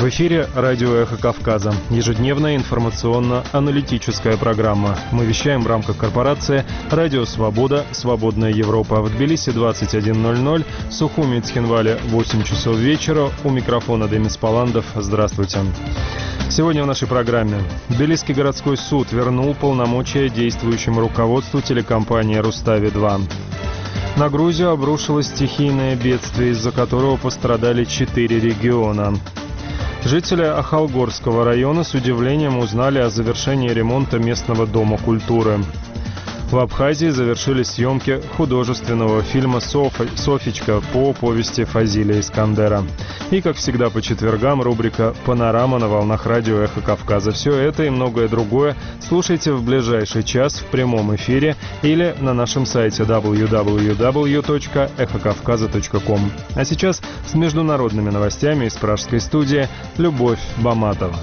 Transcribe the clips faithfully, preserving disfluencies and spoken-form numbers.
В эфире радио «Эхо Кавказа». Ежедневная информационно-аналитическая программа. Мы вещаем в рамках корпорации «Радио Свобода. Свободная Европа». В Тбилиси двадцать один ноль ноль, Сухуми и Цхинвале восемь часов вечера. У микрофона Демис Паландов. Здравствуйте. Сегодня в нашей программе. Тбилисский городской суд вернул полномочия действующему руководству телекомпании «Рустави-два». На Грузию обрушилось стихийное бедствие, из-за которого пострадали четыре региона. Жители Ахалгорского района с удивлением узнали о завершении ремонта местного дома культуры. В Абхазии завершили съемки художественного фильма «Софи... «Софичка» по повести Фазилия Искандера. И, как всегда, по четвергам рубрика «Панорама» на волнах радио «Эхо Кавказа». Все это и многое другое слушайте в ближайший час в прямом эфире или на нашем сайте дабл ю дабл ю дабл ю точка эхо кавказа точка ком. А сейчас с международными новостями из пражской студии Любовь Баматова.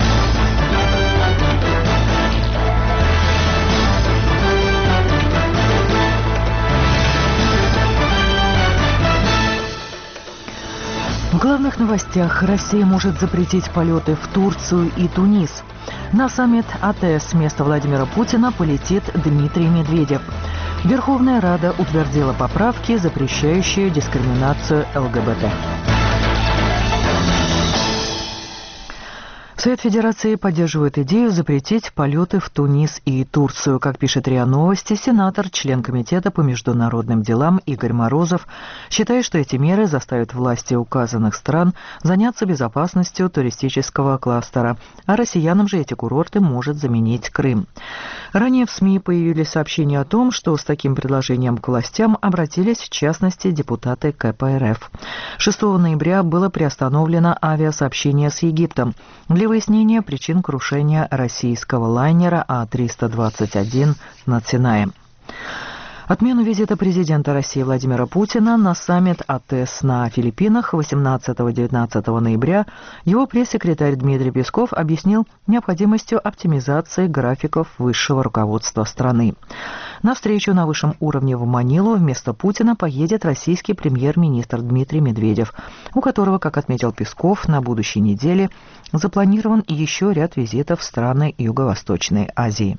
В главных новостях: Россия может запретить полеты в Турцию и Тунис. На саммит АТЭС с места Владимира Путина полетит Дмитрий Медведев. Верховная Рада утвердила поправки, запрещающие дискриминацию ЛГБТ. Совет Федерации поддерживает идею запретить полеты в Тунис и Турцию. Как пишет РИА Новости, сенатор, член Комитета по международным делам Игорь Морозов считает, что эти меры заставят власти указанных стран заняться безопасностью туристического кластера, а россиянам же эти курорты может заменить Крым. Ранее в СМИ появились сообщения о том, что с таким предложением к властям обратились в частности депутаты КПРФ. шестого ноября было приостановлено авиасообщение с Египтом для выяснения причин крушения российского лайнера А триста двадцать один над Синаем. Отмену визита президента России Владимира Путина на саммит АТЭС на Филиппинах восемнадцатого-девятнадцатого ноября его пресс-секретарь Дмитрий Песков объяснил необходимостью оптимизации графиков высшего руководства страны. На встречу на высшем уровне в Манилу вместо Путина поедет российский премьер-министр Дмитрий Медведев, у которого, как отметил Песков, на будущей неделе запланирован еще ряд визитов в страны Юго-Восточной Азии.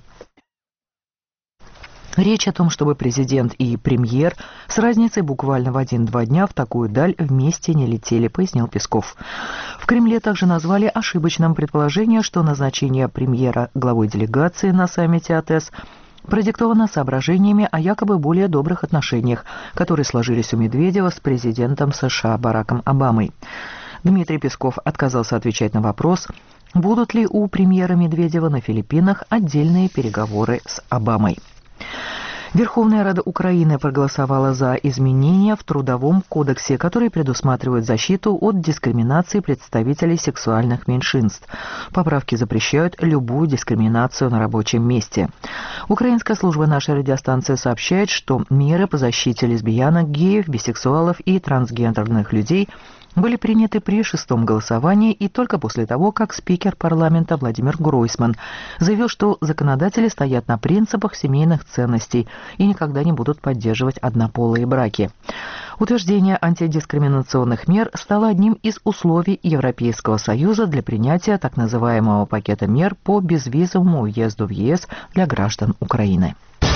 Речь о том, чтобы президент и премьер с разницей буквально в один-два дня в такую даль вместе не летели, пояснил Песков. В Кремле также назвали ошибочным предположение, что назначение премьера главой делегации на саммите АТЭС продиктовано соображениями о якобы более добрых отношениях, которые сложились у Медведева с президентом США Бараком Обамой. Дмитрий Песков отказался отвечать на вопрос, будут ли у премьера Медведева на Филиппинах отдельные переговоры с Обамой. Верховная Рада Украины проголосовала за изменения в Трудовом кодексе, которые предусматривают защиту от дискриминации представителей сексуальных меньшинств. Поправки запрещают любую дискриминацию на рабочем месте. Украинская служба нашей радиостанции сообщает, что меры по защите лесбиянок, геев, бисексуалов и трансгендерных людей были приняты при шестом голосовании и только после того, как спикер парламента Владимир Гройсман заявил, что законодатели стоят на принципах семейных ценностей и никогда не будут поддерживать однополые браки. Утверждение антидискриминационных мер стало одним из условий Европейского Союза для принятия так называемого пакета мер по безвизовому уезду в ЕС для граждан Украины.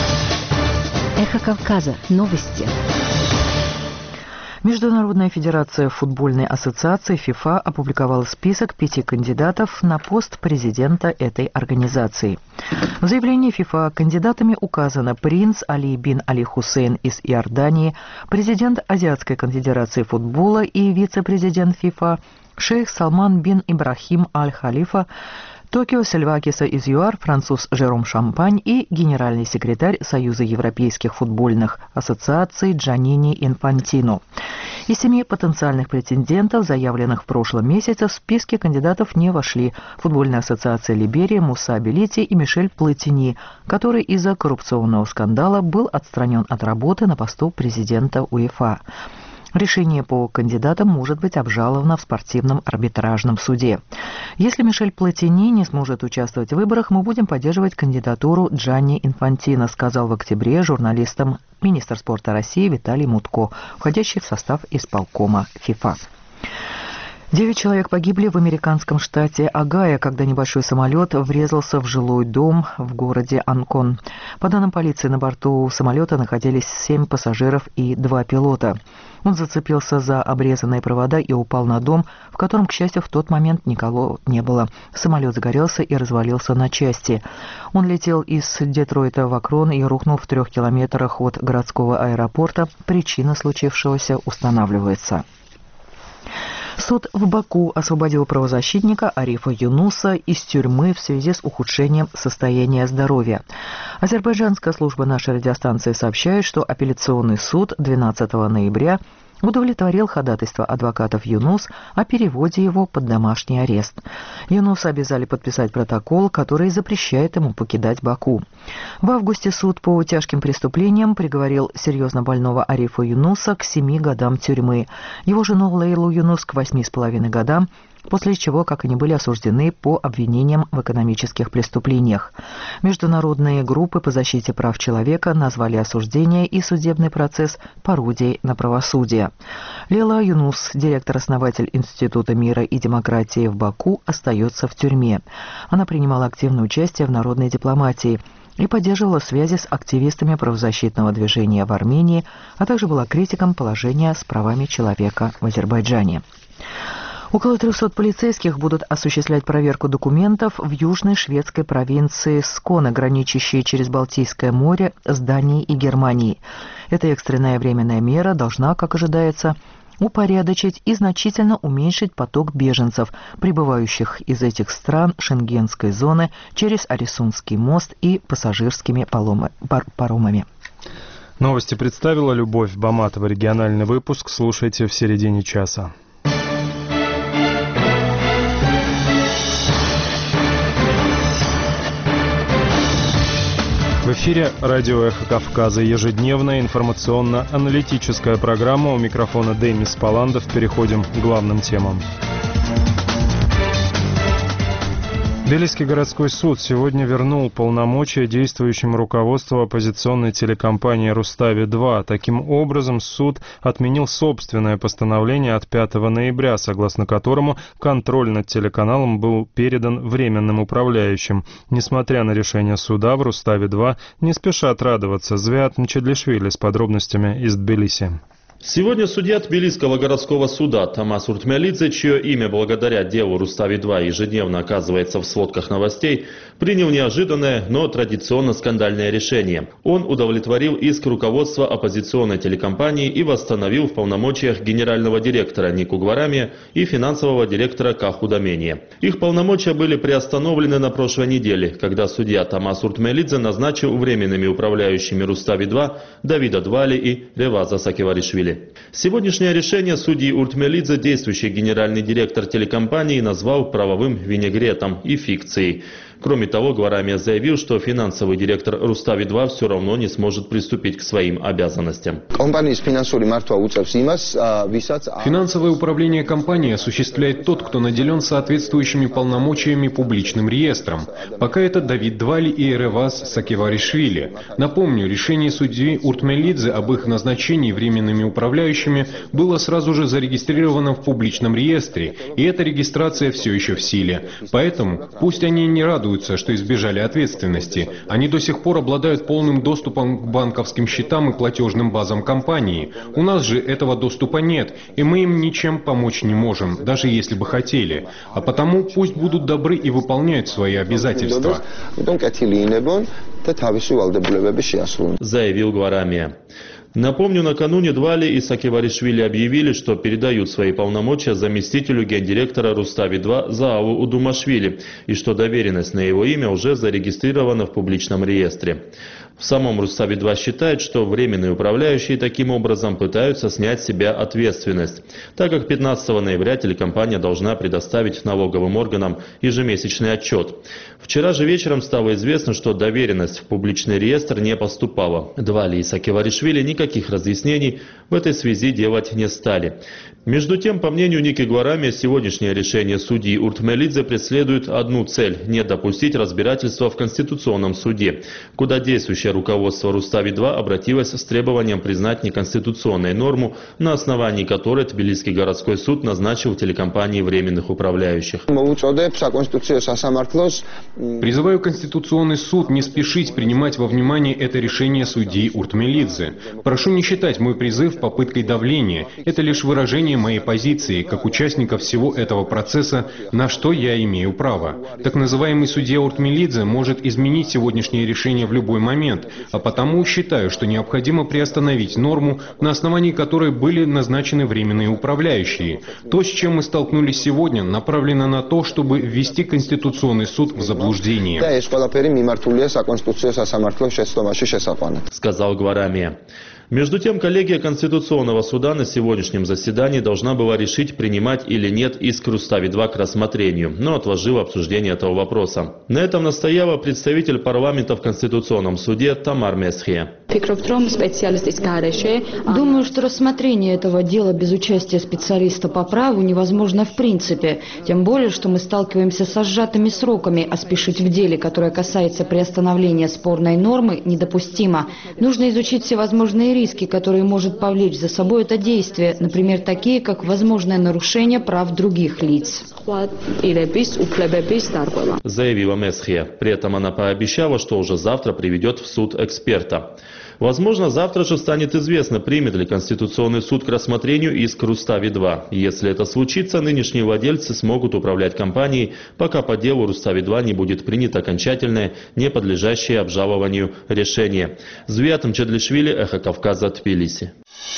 Эхо Кавказа. Новости. Международная федерация футбольной ассоциации ФИФА опубликовала список пяти кандидатов на пост президента этой организации. В заявлении ФИФА кандидатами указаны принц Али бин Али Хусейн из Иордании, президент Азиатской конфедерации футбола и вице-президент ФИФА, шейх Салман бин Ибрахим Аль-Халифа, Токио Сильвакиса из ЮАР, француз Жером Шампань и генеральный секретарь Союза европейских футбольных ассоциаций Джанини Инфантино. Из семи потенциальных претендентов, заявленных в прошлом месяце, в списке кандидатов не вошли футбольная ассоциация Либерии Муса Белити и Мишель Платини, который из-за коррупционного скандала был отстранен от работы на посту президента УЕФА. Решение по кандидатам может быть обжаловано в спортивном арбитражном суде. Если Мишель Платини не сможет участвовать в выборах, мы будем поддерживать кандидатуру Джанни Инфантино, сказал в октябре журналистам министр спорта России Виталий Мутко, входящий в состав исполкома ФИФА. Девять человек погибли в американском штате Огайо, когда небольшой самолет врезался в жилой дом в городе Анкон. По данным полиции, на борту самолета находились семь пассажиров и два пилота. Он зацепился за обрезанные провода и упал на дом, в котором, к счастью, в тот момент никого не было. Самолет загорелся и развалился на части. Он летел из Детройта в Акрон и рухнул в трех километрах от городского аэропорта. Причина случившегося устанавливается. Суд в Баку освободил правозащитника Арифа Юнуса из тюрьмы в связи с ухудшением состояния здоровья. Азербайджанская служба нашей радиостанции сообщает, что апелляционный суд двенадцатого ноября удовлетворил ходатайство адвокатов Юнус о переводе его под домашний арест. Юнуса обязали подписать протокол, который запрещает ему покидать Баку. В августе суд по тяжким преступлениям приговорил серьезно больного Арифа Юнуса к семи годам тюрьмы, его жену Лейлу Юнус к восьми с половиной годам, после чего, как они были осуждены по обвинениям в экономических преступлениях. Международные группы по защите прав человека назвали осуждение и судебный процесс пародией на правосудие. Лейла Юнус, директор-основатель Института мира и демократии в Баку, остается в тюрьме. Она принимала активное участие в народной дипломатии и поддерживала связи с активистами правозащитного движения в Армении, а также была критиком положения с правами человека в Азербайджане. Около трехсот полицейских будут осуществлять проверку документов в южной шведской провинции Сконе, граничащей через Балтийское море с Данией и Германией. Эта экстренная временная мера должна, как ожидается, упорядочить и значительно уменьшить поток беженцев, прибывающих из этих стран шенгенской зоны через Арисунский мост и пассажирскими паромами. Новости представила Любовь Баматова. Региональный выпуск слушайте в середине часа. В эфире радио «Эхо Кавказа». Ежедневная информационно-аналитическая программа. У микрофона Демис Паландов. Переходим к главным темам. Тбилисский городской суд сегодня вернул полномочия действующему руководству оппозиционной телекомпании «Рустави-два». Таким образом, суд отменил собственное постановление от пятого ноября, согласно которому контроль над телеканалом был передан временным управляющим. Несмотря на решение суда, в «Рустави-два» не спешат радоваться. Звиат Мчедлишвили с подробностями из Тбилиси. Сегодня судья Тбилисского городского суда Тамас Уртмелидзе, чье имя благодаря делу Рустави-два ежедневно оказывается в сводках новостей, принял неожиданное, но традиционно скандальное решение. Он удовлетворил иск руководства оппозиционной телекомпании и восстановил в полномочиях генерального директора Нику Гварамия и финансового директора Каху Дамения. Их полномочия были приостановлены на прошлой неделе, когда судья Тамас Уртмелидзе назначил временными управляющими Рустави-два Давида Двали и Реваза Сакеваришвили. Сегодняшнее решение судьи Уртмелидзе действующий генеральный директор телекомпании назвал правовым винегретом и фикцией. Кроме того, Гварамия заявил, что финансовый директор Рустави-два все равно не сможет приступить к своим обязанностям. Финансовое управление компании осуществляет тот, кто наделен соответствующими полномочиями публичным реестром. Пока это Давид Двали и Реваз Сакеваришвили. Напомню, решение судьи Уртмелидзе об их назначении временными управляющими было сразу же зарегистрировано в публичном реестре, и эта регистрация все еще в силе. Поэтому пусть они не радуются, что избежали ответственности. Они до сих пор обладают полным доступом к банковским счетам и платежным базам компании. У нас же этого доступа нет, и мы им ничем помочь не можем, даже если бы хотели. А потому пусть будут добры и выполняют свои обязательства. Заявил Гварамия. Напомню, накануне Двали и Сакеваришвили объявили, что передают свои полномочия заместителю гендиректора Рустави-два Зааву Удумашвили и что доверенность на его имя уже зарегистрирована в публичном реестре. В самом Рустави-два считает, что временные управляющие таким образом пытаются снять с себя ответственность, так как пятнадцатого ноября телекомпания должна предоставить налоговым органам ежемесячный отчет. Вчера же вечером стало известно, что доверенность в публичный реестр не поступала. Двали и Сакеваришвили никаких разъяснений в этой связи делать не стали. Между тем, по мнению Ники Гварамия, сегодняшнее решение судьи Уртмелидзе преследует одну цель – не допустить разбирательства в Конституционном суде, куда действующий Предыдущее руководство Рустави-два обратилось с требованием признать неконституционной норму, на основании которой Тбилисский городской суд назначил телекомпании временных управляющих. Призываю Конституционный суд не спешить принимать во внимание это решение судьи Уртмелидзе. Прошу не считать мой призыв попыткой давления. Это лишь выражение моей позиции, как участника всего этого процесса, на что я имею право. Так называемый судья Уртмелидзе может изменить сегодняшнее решение в любой момент, а потому считаю, что необходимо приостановить норму, на основании которой были назначены временные управляющие. То, с чем мы столкнулись сегодня, направлено на то, чтобы ввести Конституционный суд в заблуждение. Сказал Гварамия. Между тем, коллегия Конституционного суда на сегодняшнем заседании должна была решить, принимать или нет иск Рустави-два к рассмотрению, но отложила обсуждение этого вопроса. На этом настояла представитель парламента в Конституционном суде Тамар Месхия. Думаю, что рассмотрение этого дела без участия специалиста по праву невозможно в принципе. Тем более, что мы сталкиваемся со сжатыми сроками, а спешить в деле, которое касается приостановления спорной нормы, недопустимо. Нужно изучить всевозможные риски, которые может повлечь за собой это действие, например, такие, как возможное нарушение прав других лиц. Заявила Месхия. При этом она пообещала, что уже завтра приведет в суд эксперта. Возможно, завтра же станет известно, примет ли Конституционный суд к рассмотрению иск Рустави-два. Если это случится, нынешние владельцы смогут управлять компанией, пока по делу Рустави-два не будет принято окончательное, не подлежащее обжалованию решение. Звиат Мчедлишвили, Эхо Кавказа, Тбилиси.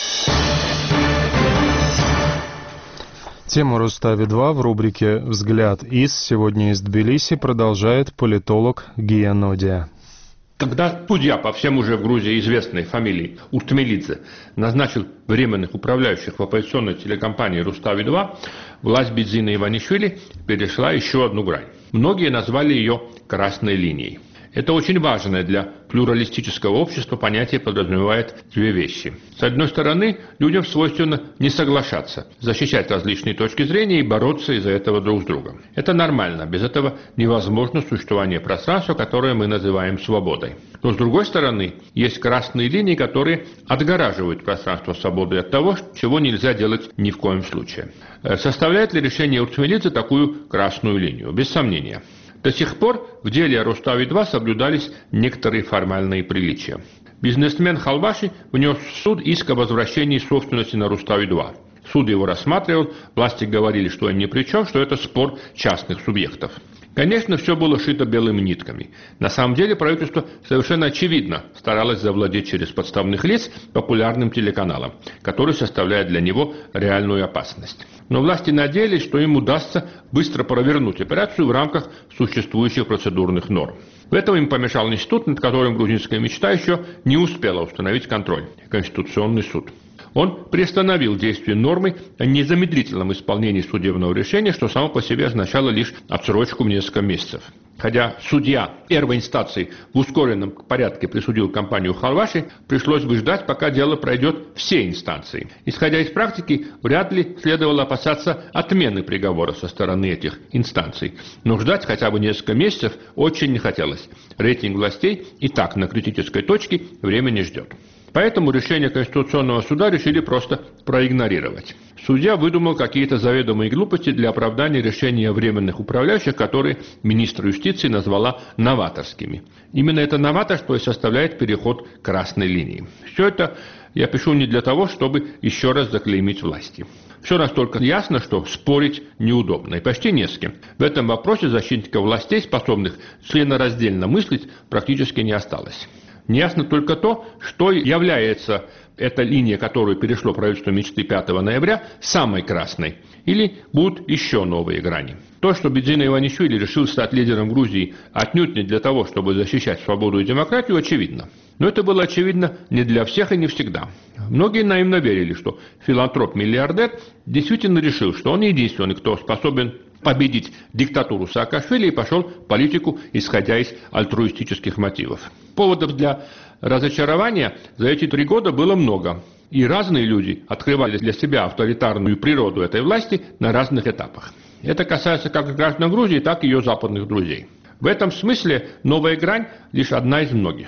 Тему Рустави-два в рубрике «Взгляд из» сегодня из Тбилиси продолжает политолог Гия Нодия. Когда судья по всем уже в Грузии известной фамилии Уртмелидзе назначил временных управляющих в оппозиционной телекомпании Рустави-два, власть Бидзины Иванишвили перешла еще одну грань. Многие назвали ее «красной линией». Это очень важное для плюралистического общества понятие подразумевает две вещи. С одной стороны, людям свойственно не соглашаться, защищать различные точки зрения и бороться из-за этого друг с другом. Это нормально, без этого невозможно существование пространства, которое мы называем свободой. Но с другой стороны, есть красные линии, которые отгораживают пространство свободы от того, чего нельзя делать ни в коем случае. Составляет ли решение Уртмелидзе такую красную линию? Без сомнения. До сих пор в деле о Рустави-два соблюдались некоторые формальные приличия. Бизнесмен Халбаши внес в суд иск о возвращении собственности на Рустави-два. Суд его рассматривал, власти говорили, что они ни при чем, что это спор частных субъектов. Конечно, все было шито белыми нитками. На самом деле правительство совершенно очевидно старалось завладеть через подставных лиц популярным телеканалом, который составляет для него реальную опасность. Но власти надеялись, что им удастся быстро провернуть операцию в рамках существующих процедурных норм. В этом им помешал институт, над которым грузинская мечта еще не успела установить контроль – Конституционный суд. Он приостановил действие нормы о незамедлительном исполнении судебного решения, что само по себе означало лишь отсрочку в несколько месяцев. Хотя судья первой инстанции в ускоренном порядке присудил компанию Халбаши, пришлось бы ждать, пока дело пройдет все инстанции. Исходя из практики, вряд ли следовало опасаться отмены приговора со стороны этих инстанций. Но ждать хотя бы несколько месяцев очень не хотелось. Рейтинг властей и так на критической точке, время не ждет. Поэтому решение Конституционного суда решили просто проигнорировать. Судья выдумал какие-то заведомые глупости для оправдания решения временных управляющих, которые министр юстиции назвала новаторскими. Именно это новаторство и составляет переход к красной линии. Все это я пишу не для того, чтобы еще раз заклеймить власти. Все настолько ясно, что спорить неудобно и почти не с кем. В этом вопросе защитников властей, способных членораздельно мыслить, практически не осталось. Неясно только то, что является эта линия, которую перешло правительство мечты пятого ноября, самой красной. Или будут еще новые грани. То, что Бидзина Иванишвили решил стать лидером Грузии отнюдь не для того, чтобы защищать свободу и демократию, очевидно. Но это было очевидно не для всех и не всегда. Многие наивно верили, что филантроп-миллиардер действительно решил, что он единственный, кто способен победить диктатуру Саакашвили, и пошел в политику, исходя из альтруистических мотивов. Поводов для разочарования за эти три года было много. И разные люди открывали для себя авторитарную природу этой власти на разных этапах. Это касается как граждан Грузии, так и ее западных друзей. В этом смысле новая грань лишь одна из многих.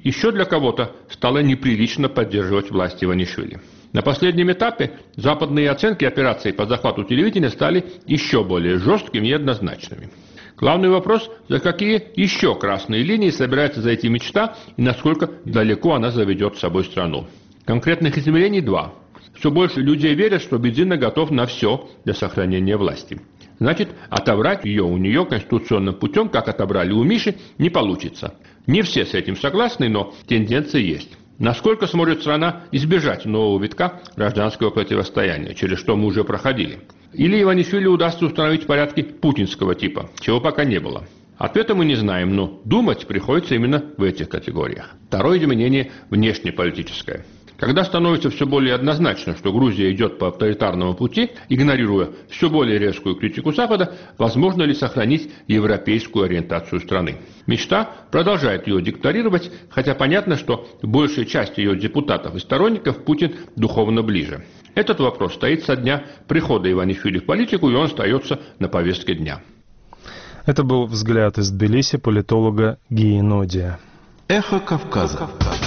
Еще для кого-то стало неприлично поддерживать власть Иванишвили. На последнем этапе западные оценки операции по захвату телевидения стали еще более жесткими и однозначными. Главный вопрос, за какие еще красные линии собирается зайти мечта и насколько далеко она заведет с собой страну. Конкретных измерений два. Все больше людей верят, что Бедзина готов на все для сохранения власти. Значит, отобрать ее у нее конституционным путем, как отобрали у Миши, не получится. Не все с этим согласны, но тенденция есть. Насколько сможет страна избежать нового витка гражданского противостояния, через что мы уже проходили? Или Иванишвили удастся установить порядки путинского типа, чего пока не было? Ответа мы не знаем, но думать приходится именно в этих категориях. Второе изменение внешнеполитическое. Когда становится все более однозначно, что Грузия идет по авторитарному пути, игнорируя все более резкую критику Запада, возможно ли сохранить европейскую ориентацию страны? Мечта продолжает ее декларировать, хотя понятно, что большая часть ее депутатов и сторонников Путин духовно ближе. Этот вопрос стоит со дня прихода Иванишвили в политику, и он остается на повестке дня. Это был взгляд из Тбилиси политолога Гии Нодия. Эхо Кавказа.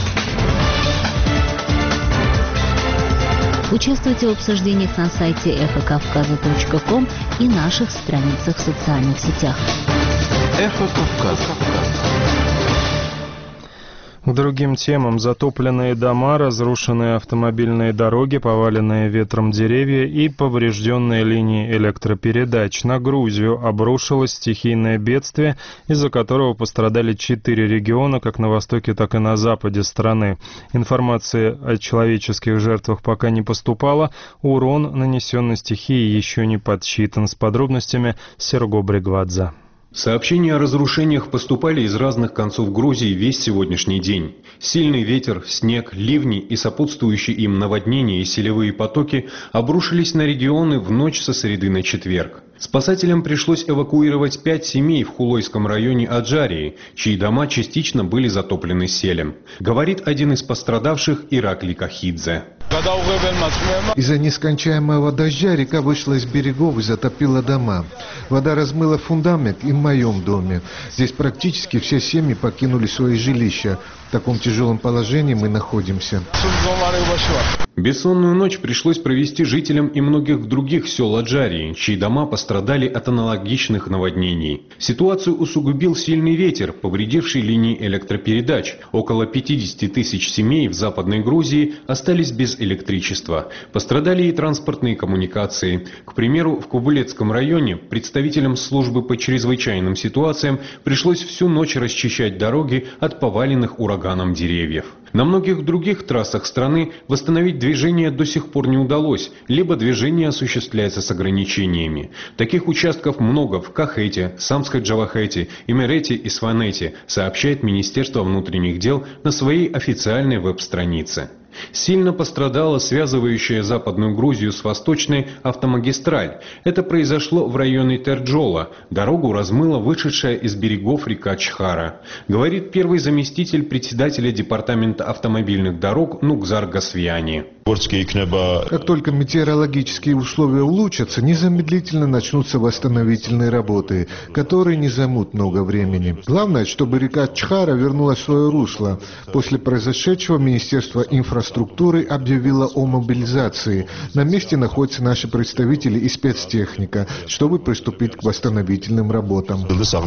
Участвуйте в обсуждениях на сайте эхо кавказа точка ком и наших страницах в социальных сетях. Эхо Кавказа. К другим темам: затопленные дома, разрушенные автомобильные дороги, поваленные ветром деревья и поврежденные линии электропередач. На Грузию обрушилось стихийное бедствие, из-за которого пострадали четыре региона, как на востоке, так и на западе страны. Информации о человеческих жертвах пока не поступало. Урон, нанесенный стихией, еще не подсчитан. С подробностями Серго Бригвадзе. Сообщения о разрушениях поступали из разных концов Грузии весь сегодняшний день. Сильный ветер, снег, ливни и сопутствующие им наводнения и селевые потоки обрушились на регионы в ночь со среды на четверг. Спасателям пришлось эвакуировать пять семей в Хулойском районе Аджарии, чьи дома частично были затоплены селем. Говорит один из пострадавших Иракли Кахидзе. Из-за нескончаемого дождя река вышла из берегов и затопила дома. Вода размыла фундамент и в моем доме. Здесь практически все семьи покинули свои жилища. В таком тяжелом положении мы находимся. Бессонную ночь пришлось провести жителям и многих других сел Аджарии, чьи дома пострадали от аналогичных наводнений. Ситуацию усугубил сильный ветер, повредивший линии электропередач. Около пятьдесят тысяч семей в Западной Грузии остались без электричества. Пострадали и транспортные коммуникации. К примеру, в Кубулецком районе представителям службы по чрезвычайным ситуациям пришлось всю ночь расчищать дороги от поваленных ураганом деревьев. На многих других трассах страны восстановить движение до сих пор не удалось, либо движение осуществляется с ограничениями. Таких участков много в Кахете, Самской-Джавахете, Имерете и Сванете, сообщает Министерство внутренних дел на своей официальной веб-странице. Сильно пострадала связывающая Западную Грузию с Восточной автомагистраль. Это произошло в районе Терджола. Дорогу размыла вышедшая из берегов река Чхара. Говорит первый заместитель председателя департамента автомобильных дорог Нукзар Гасвияни. Как только метеорологические условия улучшатся, незамедлительно начнутся восстановительные работы, которые не займут много времени. Главное, чтобы река Чхара вернула свое русло. После произошедшего Министерство инфраструктуры объявило о мобилизации. На месте находятся наши представители и спецтехника, чтобы приступить к восстановительным работам.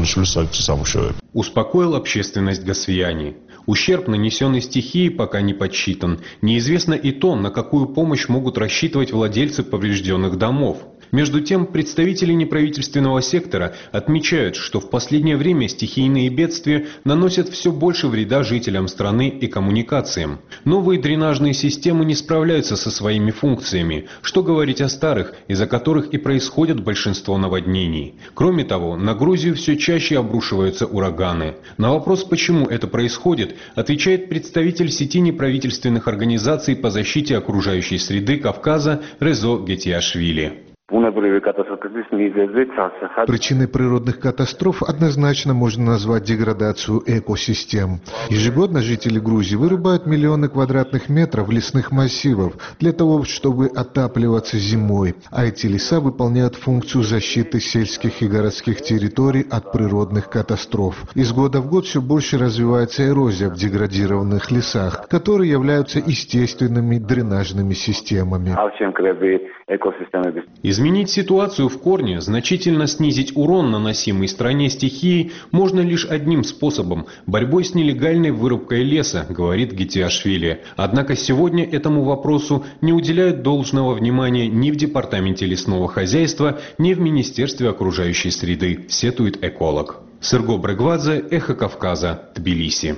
Успокоил общественность Гасвияни. Ущерб, нанесенный стихией, пока не подсчитан. Неизвестно и то, на какую помощь могут рассчитывать владельцы поврежденных домов. Между тем, представители неправительственного сектора отмечают, что в последнее время стихийные бедствия наносят все больше вреда жителям страны и коммуникациям. Новые дренажные системы не справляются со своими функциями, что говорить о старых, из-за которых и происходят большинство наводнений. Кроме того, на Грузию все чаще обрушиваются ураганы. На вопрос, почему это происходит, отвечает представитель сети неправительственных организаций по защите окружающей среды Кавказа Резо Гетиашвили. Причиной природных катастроф однозначно можно назвать деградацию экосистем. Ежегодно жители Грузии вырубают миллионы квадратных метров лесных массивов для того, чтобы отапливаться зимой, а эти леса выполняют функцию защиты сельских и городских территорий от природных катастроф. Из года в год все больше развивается эрозия в деградированных лесах, которые являются естественными дренажными системами. Изменить ситуацию в корне, значительно снизить урон, наносимый стране стихией, можно лишь одним способом – борьбой с нелегальной вырубкой леса, говорит Гетиашвили. Однако сегодня этому вопросу не уделяют должного внимания ни в Департаменте лесного хозяйства, ни в Министерстве окружающей среды, сетует эколог. Сырго Брыгвадзе, Эхо Кавказа, Тбилиси.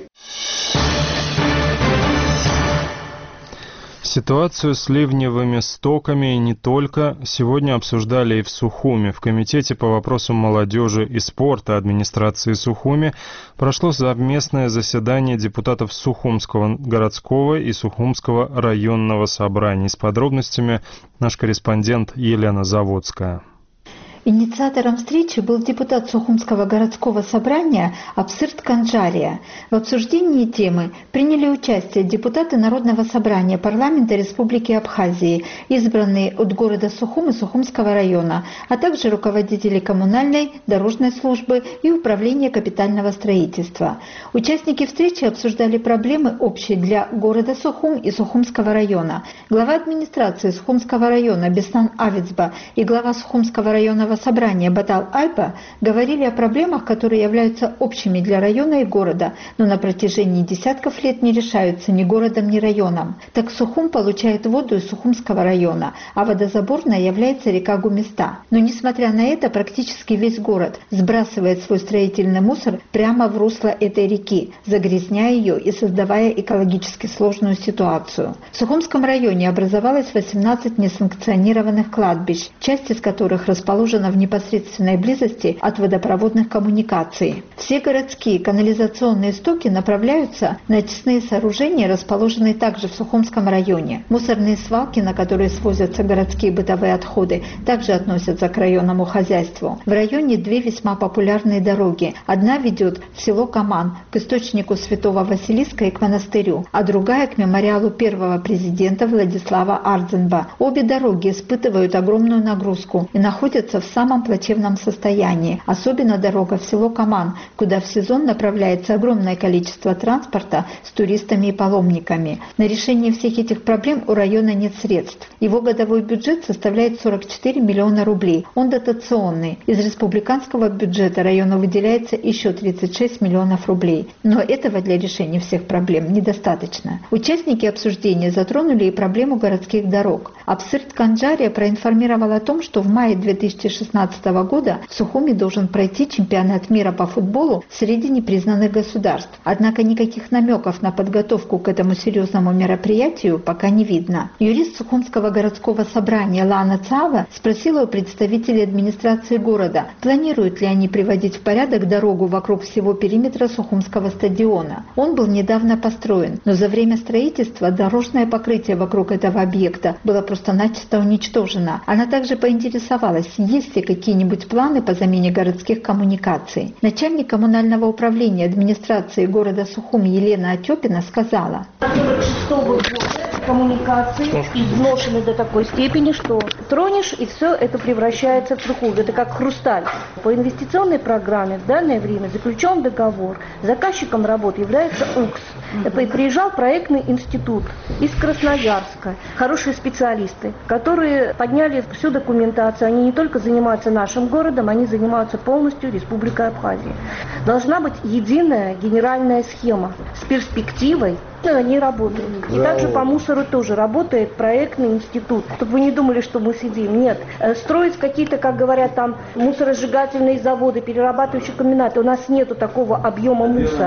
Ситуацию с ливневыми стоками и не только сегодня обсуждали и в Сухуми. В Комитете по вопросам молодежи и спорта администрации Сухуми прошло совместное заседание депутатов Сухумского городского и Сухумского районного собраний. С подробностями наш корреспондент Елена Заводская. Инициатором встречи был депутат Сухумского городского собрания Апсырт Канджария. В обсуждении темы приняли участие депутаты Народного собрания парламента Республики Абхазии, избранные от города Сухум и Сухумского района, а также руководители коммунальной, дорожной службы и управления капитального строительства. Участники встречи обсуждали проблемы общие для города Сухум и Сухумского района. Глава администрации Сухумского района Беслан Авицба и глава Сухумского районного собрания Батал Альпа говорили о проблемах, которые являются общими для района и города, но на протяжении десятков лет не решаются ни городом, ни районом. Так Сухум получает воду из Сухумского района, а водозаборной является река Гумиста. Но несмотря на это, практически весь город сбрасывает свой строительный мусор прямо в русло этой реки, загрязняя ее и создавая экологически сложную ситуацию. В Сухумском районе образовалось восемнадцать несанкционированных кладбищ, часть из которых расположена в непосредственной близости от водопроводных коммуникаций. Все городские канализационные стоки направляются на очистные сооружения, расположенные также в Сухумском районе. Мусорные свалки, на которые свозятся городские бытовые отходы, также относятся к районному хозяйству. В районе две весьма популярные дороги. Одна ведет в село Каман, к источнику Святого Василиска и к монастырю, а другая к мемориалу первого президента Владислава Ардзенба. Обе дороги испытывают огромную нагрузку и находятся в самом плачевном состоянии. Особенно дорога в село Каман, куда в сезон направляется огромное количество транспорта с туристами и паломниками. На решение всех этих проблем у района нет средств. Его годовой бюджет составляет сорок четыре миллиона рублей. Он дотационный. Из республиканского бюджета району выделяется еще тридцать шесть миллионов рублей. Но этого для решения всех проблем недостаточно. Участники обсуждения затронули и проблему городских дорог. Апсырт Канджария проинформировал о том, что в мае две тысячи шестнадцатого две тысячи шестнадцатого года в Сухуми должен пройти чемпионат мира по футболу среди непризнанных государств. Однако никаких намеков на подготовку к этому серьезному мероприятию пока не видно. Юрист Сухумского городского собрания Лана Цава спросила у представителей администрации города, планируют ли они приводить в порядок дорогу вокруг всего периметра Сухумского стадиона. Он был недавно построен, но за время строительства дорожное покрытие вокруг этого объекта было просто-начисто уничтожено. Она также поинтересовалась, есть ли какие-нибудь планы по замене городских коммуникаций. Начальник коммунального управления администрации города Сухум Елена Отепина сказала: сорок шестого года коммуникации изношены до такой степени, что тронешь, и все это превращается в труху. Это как хрусталь. По инвестиционной программе в данное время заключен договор. Заказчиком работ является УКС. Приезжал проектный институт из Красноярска. Хорошие специалисты, которые подняли всю документацию. Они не только занимаются нашим городом, они занимаются полностью Республикой Абхазия. Должна быть единая генеральная схема с перспективой. Они работают. И также по мусору тоже работает проектный институт. Чтобы вы не думали, что мы сидим. Нет. Строить какие-то, как говорят там, мусоросжигательные заводы, перерабатывающие комбинаты. У нас нету такого объема мусора.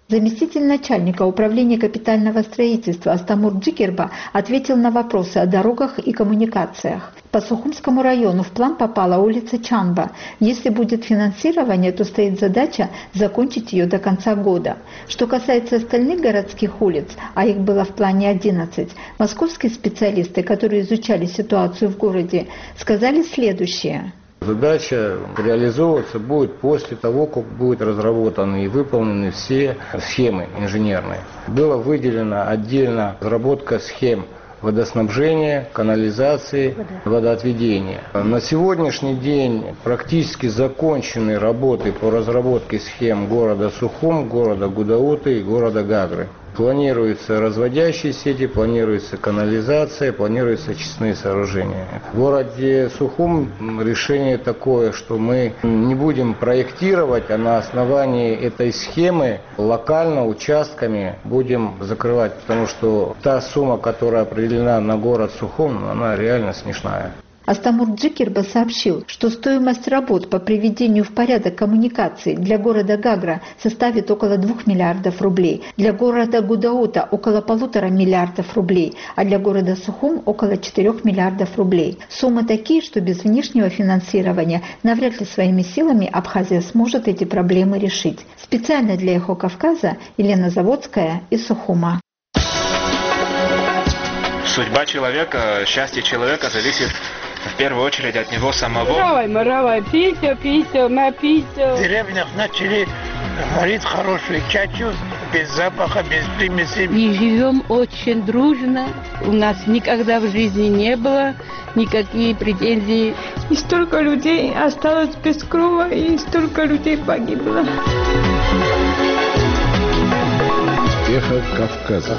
Заместитель начальника управления капитального строительства Астамур Джикерба ответил на вопросы о дорогах и коммуникациях. По Сухумскому району в план попала улица Чанба. Если будет финансирование, то стоит задача закончить ее до конца года. Что касается остальных городских улиц, а их было в плане одиннадцать, московские специалисты, которые изучали ситуацию в городе, сказали следующее. Задача реализовываться будет после того, как будут разработаны и выполнены все схемы инженерные. Была выделена отдельно разработка схем водоснабжения, канализации, водоотведения. На сегодняшний день практически закончены работы по разработке схем города Сухум, города Гудауты и города Гагры. Планируются разводящие сети, планируется канализация, планируются очистные сооружения. В городе Сухум решение такое, что мы не будем проектировать, а на основании этой схемы локально участками будем закрывать, потому что та сумма, которая определена на город Сухум, она реально смешная. Астамур Джикерба сообщил, что стоимость работ по приведению в порядок коммуникаций для города Гагра составит около двух миллиардов рублей, для города Гудаута около полутора миллиардов рублей, а для города Сухум около четырех миллиардов рублей. Суммы такие, что без внешнего финансирования навряд ли своими силами Абхазия сможет эти проблемы решить. Специально для Эхо Кавказа Елена Заводская из Сухума. Судьба человека, счастье человека зависит в первую очередь от него самого. Маравай, маравай, писю, писю, написю. В деревнях начали варить хороший чачу, без запаха, без примесей. И живем очень дружно. У нас никогда в жизни не было никаких претензий. И столько людей осталось без крова, и столько людей погибло. Эхо Кавказа.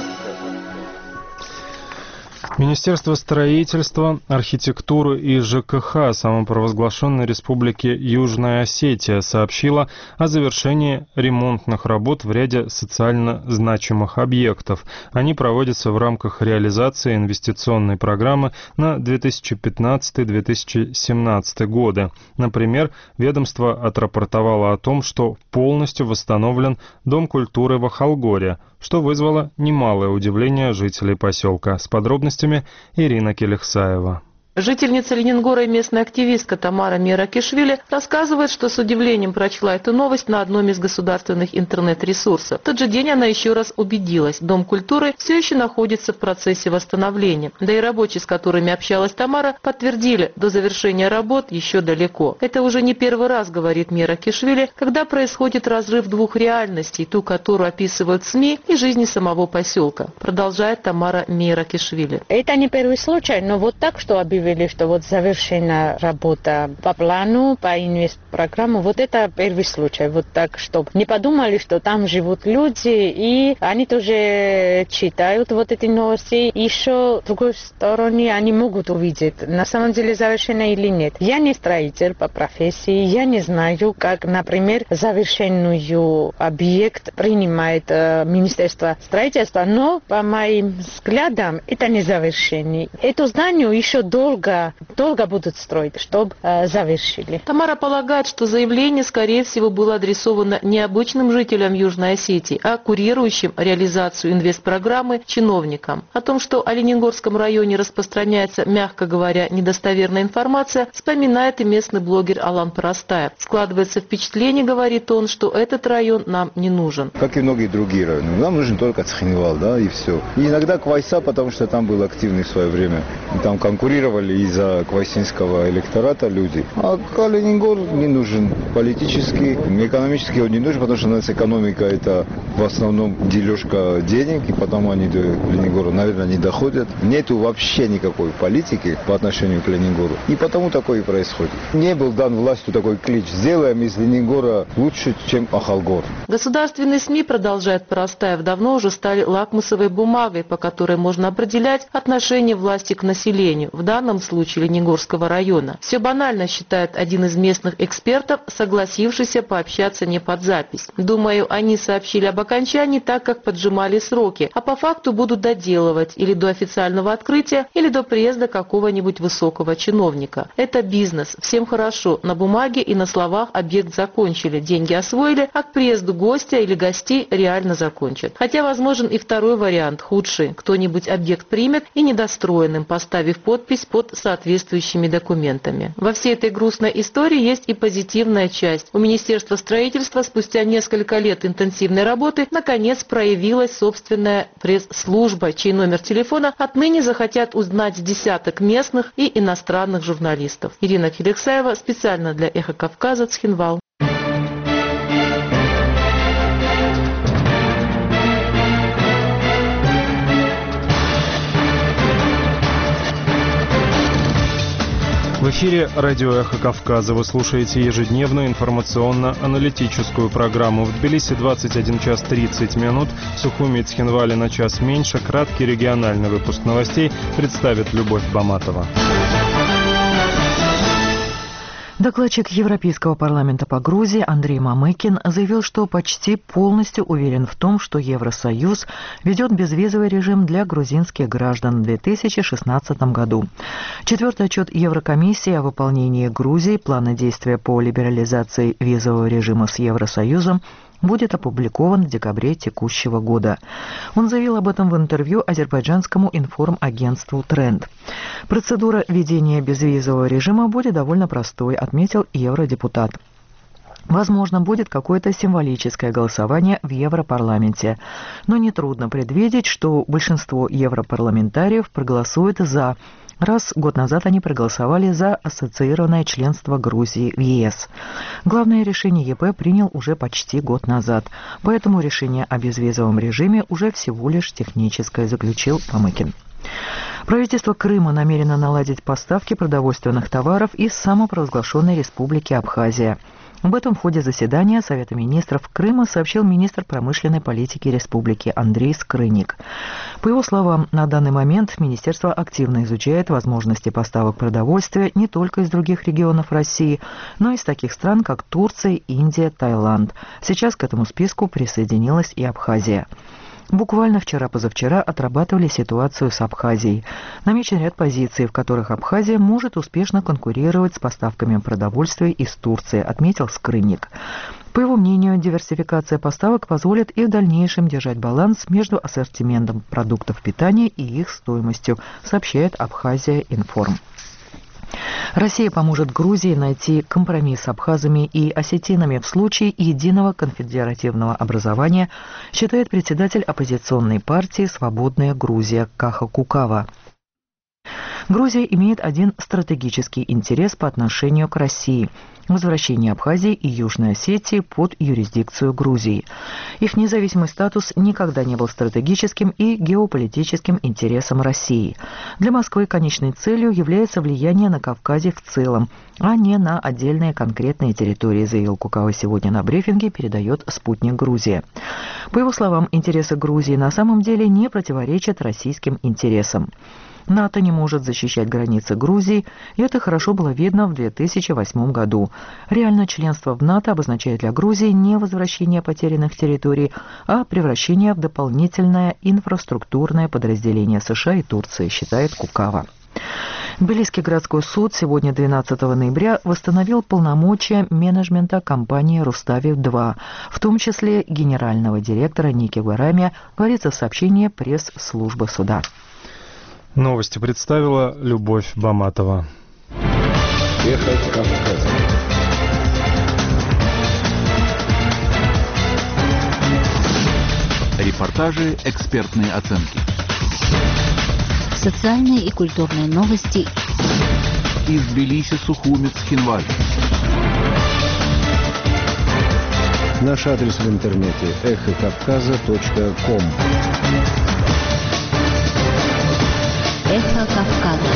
Министерство строительства, архитектуры и ЖКХ самопровозглашенной республики Южная Осетия сообщило о завершении ремонтных работ в ряде социально значимых объектов. Они проводятся в рамках реализации инвестиционной программы на две тысячи пятнадцатый — две тысячи семнадцатый годы. Например, ведомство отрапортовало о том, что полностью восстановлен Дом культуры в Ахалгоре, что вызвало немалое удивление жителей поселка. С подробностями Ирина Келехсаева. Жительница Ленингора и местная активистка Тамара Миракишвили рассказывает, что с удивлением прочла эту новость на одном из государственных интернет-ресурсов. В тот же день она еще раз убедилась, Дом культуры все еще находится в процессе восстановления. Да и рабочие, с которыми общалась Тамара, подтвердили, до завершения работ еще далеко. Это уже не первый раз, говорит Миракишвили, когда происходит разрыв двух реальностей, ту, которую описывают СМИ, и жизни самого поселка. Продолжает Тамара Миракишвили. Это не первый случай, но вот так, что объявили, что вот завершена работа по плану, по инвестпрограмму, вот это первый случай. Вот так, чтобы не подумали, что там живут люди, и они тоже читают вот эти новости. Еще с другой стороны, они могут увидеть, на самом деле завершено или нет. Я не строитель по профессии, я не знаю, как, например, завершенную объект принимает э, Министерство строительства, но, по моим взглядам, это не завершение. Это здание еще долго Долго, долго будут строить, чтобы э, завершили. Тамара полагает, что заявление, скорее всего, было адресовано не обычным жителям Южной Осетии, а курирующим реализацию инвестпрограммы чиновникам. О том, что о Ленингорском районе распространяется, мягко говоря, недостоверная информация, вспоминает и местный блогер Алан Парастаев. Складывается впечатление, говорит он, что этот район нам не нужен. Как и многие другие районы. Нам нужен только Цхинвал, да, и все. И иногда Квайса, потому что там был активный в свое время. И там конкурировали из-за квайсинского электората люди. А Калининград не нужен политически, экономически он не нужен, потому что у нас экономика это в основном дележка денег, и потому они до Ленинграда, наверное, не доходят. Нету вообще никакой политики по отношению к Ленинграду. И потому такое и происходит. Не был дан властью такой клич: сделаем из Ленинграда лучше, чем Ахалгор. Государственные СМИ, продолжает Парастаев, давно уже стали лакмусовой бумагой, по которой можно определять отношение власти к населению. В данном данном случае Ленигорского района. Все банально, считает один из местных экспертов, согласившийся пообщаться не под запись. Думаю, они сообщили об окончании так, как поджимали сроки, а по факту будут доделывать или до официального открытия, или до приезда какого-нибудь высокого чиновника. Это бизнес, всем хорошо, на бумаге и на словах объект закончили, деньги освоили, а к приезду гостя или гостей реально закончат. Хотя возможен и второй вариант, худший. Кто-нибудь объект примет и недостроенным, поставив подпись под соответствующими документами. Во всей этой грустной истории есть и позитивная часть. У Министерства строительства спустя несколько лет интенсивной работы наконец проявилась собственная пресс-служба, чей номер телефона отныне захотят узнать десяток местных и иностранных журналистов. Ирина Феликсаева специально для «Эхо Кавказа», Цхинвал. В эфире радио «Эхо Кавказа». Вы слушаете ежедневную информационно-аналитическую программу. В Тбилиси двадцать один час тридцать минут, в Сухуми и Цхинвале на час меньше. Краткий региональный выпуск новостей представит Любовь Баматова. Докладчик Европейского парламента по Грузии Андрей Мамыкин заявил, что почти полностью уверен в том, что Евросоюз ведет безвизовый режим для грузинских граждан в две тысячи шестнадцатом году. Четвертый отчет Еврокомиссии о выполнении Грузии плана действия по либерализации визового режима с Евросоюзом будет опубликован в декабре текущего года. Он заявил об этом в интервью азербайджанскому информагентству «Тренд». Процедура введения безвизового режима будет довольно простой, отметил евродепутат. Возможно, будет какое-то символическое голосование в Европарламенте, но нетрудно предвидеть, что большинство европарламентариев проголосует «за», раз год назад они проголосовали за ассоциированное членство Грузии в ЕС. Главное решение ЕП принял уже почти год назад, поэтому решение о безвизовом режиме уже всего лишь техническое, заключил Мамыкин. Правительство Крыма намерено наладить поставки продовольственных товаров из самопровозглашенной республики Абхазия. Об этом в ходе заседания Совета министров Крыма сообщил министр промышленной политики республики Андрей Скрынник. По его словам, на данный момент министерство активно изучает возможности поставок продовольствия не только из других регионов России, но и из таких стран, как Турция, Индия, Таиланд. Сейчас к этому списку присоединилась и Абхазия. Буквально вчера-позавчера отрабатывали ситуацию с Абхазией. Намечен ряд позиций, в которых Абхазия может успешно конкурировать с поставками продовольствия из Турции, отметил Скрынник. По его мнению, диверсификация поставок позволит и в дальнейшем держать баланс между ассортиментом продуктов питания и их стоимостью, сообщает Абхазия Информ. Россия поможет Грузии найти компромисс с абхазами и осетинами в случае единого конфедеративного образования, считает председатель оппозиционной партии «Свободная Грузия» Каха Кукава. Грузия имеет один стратегический интерес по отношению к России – возвращение Абхазии и Южной Осетии под юрисдикцию Грузии. Их независимый статус никогда не был стратегическим и геополитическим интересом России. Для Москвы конечной целью является влияние на Кавказе в целом, а не на отдельные конкретные территории, заявил Кукава сегодня на брифинге, передает «Спутник Грузия». По его словам, интересы Грузии на самом деле не противоречат российским интересам. НАТО не может защищать границы Грузии, и это хорошо было видно в две тысячи восьмом году. Реально членство в НАТО обозначает для Грузии не возвращение потерянных территорий, а превращение в дополнительное инфраструктурное подразделение США и Турции, считает Кукава. Тбилисский городской суд сегодня, двенадцатого ноября, восстановил полномочия менеджмента компании «Рустави-два», в том числе генерального директора Ники Гуарамия, говорится в сообщении пресс-службы суда. Новости представила Любовь Баматова. Эхо Кавказа. Репортажи, экспертные оценки. Социальные и культурные новости. Из Тбилиси, Сухуми, Цхинвале. Наш адрес в интернете эхо кавказа точка ком. Эхо Кавказа.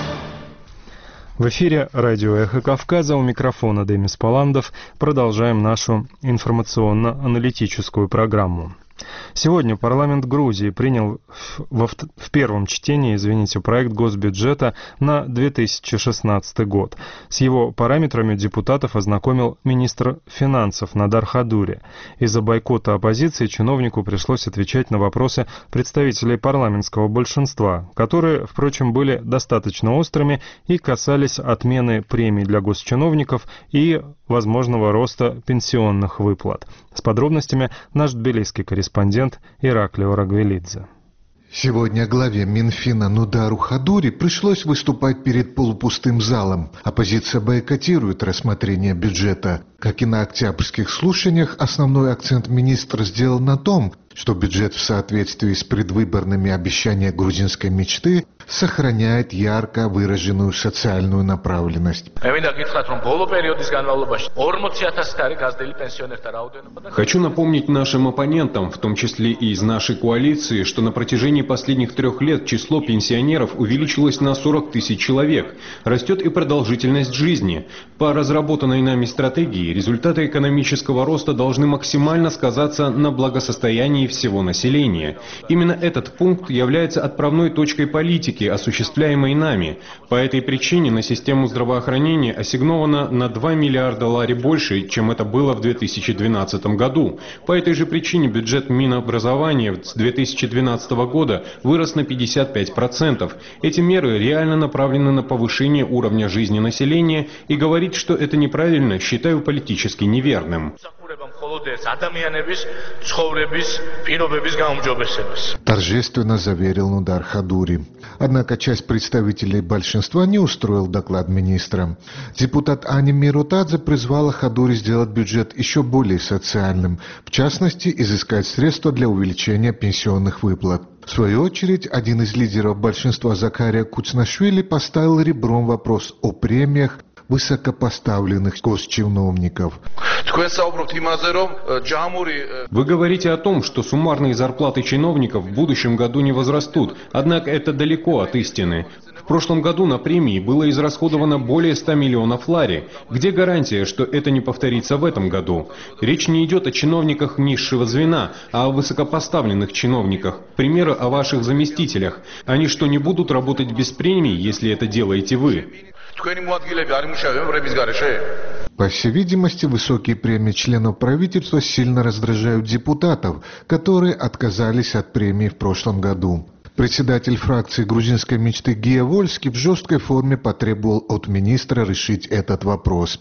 В эфире радио «Эхо Кавказа», у микрофона Демис Паландов. Продолжаем нашу информационно-аналитическую программу. Сегодня парламент Грузии принял в, в первом чтении, извините, проект госбюджета на две тысячи шестнадцатый год. С его параметрами депутатов ознакомил министр финансов Нодар Хадури. Из-за бойкота оппозиции чиновнику пришлось отвечать на вопросы представителей парламентского большинства, которые, впрочем, были достаточно острыми и касались отмены премий для госчиновников и возможного роста пенсионных выплат. С подробностями наш тбилисский корреспондент Ираклио Рагвелидзе. Сегодня главе Минфина Нодару Хадури пришлось выступать перед полупустым залом. Оппозиция бойкотирует рассмотрение бюджета. Как и на октябрьских слушаниях, основной акцент министр сделал на том, что бюджет в соответствии с предвыборными обещаниями грузинской мечты сохраняет ярко выраженную социальную направленность. Хочу напомнить нашим оппонентам, в том числе и из нашей коалиции, что на протяжении последних трех лет число пенсионеров увеличилось на сорок тысяч человек. Растет и продолжительность жизни. По разработанной нами стратегии, результаты экономического роста должны максимально сказаться на благосостоянии всего населения. Именно этот пункт является отправной точкой политики, осуществляемой нами. По этой причине на систему здравоохранения ассигновано на два миллиарда лари больше, чем это было в две тысячи двенадцатом году. По этой же причине бюджет Минобразования с две тысячи двенадцатого года вырос на пятьдесят пять процентов. Эти меры реально направлены на повышение уровня жизни населения, и говорить, что это неправильно, считаю политически неверным. Торжественно заверил Нудар Хадури. Однако часть представителей большинства не устроил доклад министра. Депутат Ани Миротадзе призвала Хадури сделать бюджет еще более социальным, в частности, изыскать средства для увеличения пенсионных выплат. В свою очередь, один из лидеров большинства Закария Куцнашвили поставил ребром вопрос о премиях высокопоставленных госчиновников. Вы говорите о том, что суммарные зарплаты чиновников в будущем году не возрастут, однако это далеко от истины. В прошлом году на премии было израсходовано более ста миллионов лари. Где гарантия, что это не повторится в этом году? Речь не идет о чиновниках низшего звена, а о высокопоставленных чиновниках. К примеру, о ваших заместителях. Они что, не будут работать без премий, если это делаете вы? По всей видимости, высокие премии членов правительства сильно раздражают депутатов, которые отказались от премии в прошлом году. Председатель фракции грузинской мечты Гия Вольский в жесткой форме потребовал от министра решить этот вопрос.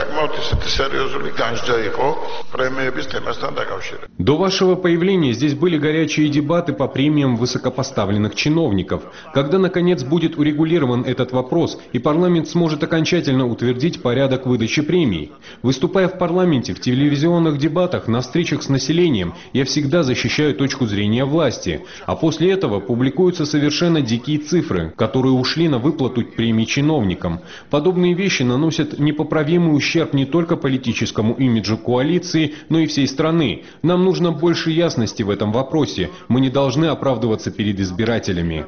До вашего появления здесь были горячие дебаты по премиям высокопоставленных чиновников. Когда, наконец, будет урегулирован этот вопрос, и парламент сможет окончательно утвердить порядок выдачи премий? Выступая в парламенте, в телевизионных дебатах, на встречах с населением, я всегда защищаю точку зрения власти, а после этого публикую Публикуются совершенно дикие цифры, которые ушли на выплату премий чиновникам. Подобные вещи наносят непоправимый ущерб не только политическому имиджу коалиции, но и всей страны. Нам нужно больше ясности в этом вопросе. Мы не должны оправдываться перед избирателями.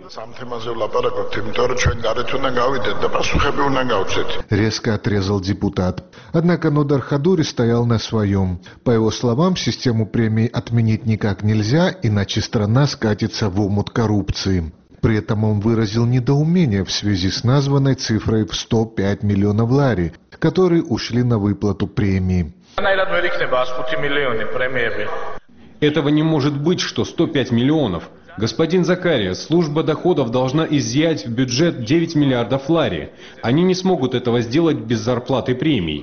Резко отрезал депутат. Однако Нодар Хадури стоял на своем. По его словам, систему премий отменить никак нельзя, иначе страна скатится в омут коррупции. При этом он выразил недоумение в связи с названной цифрой в сто пять миллионов лари, которые ушли на выплату премии. Этого не может быть, что сто пять миллионов. Господин Закария, служба доходов должна изъять в бюджет девять миллиардов лари. Они не смогут этого сделать без зарплаты премий.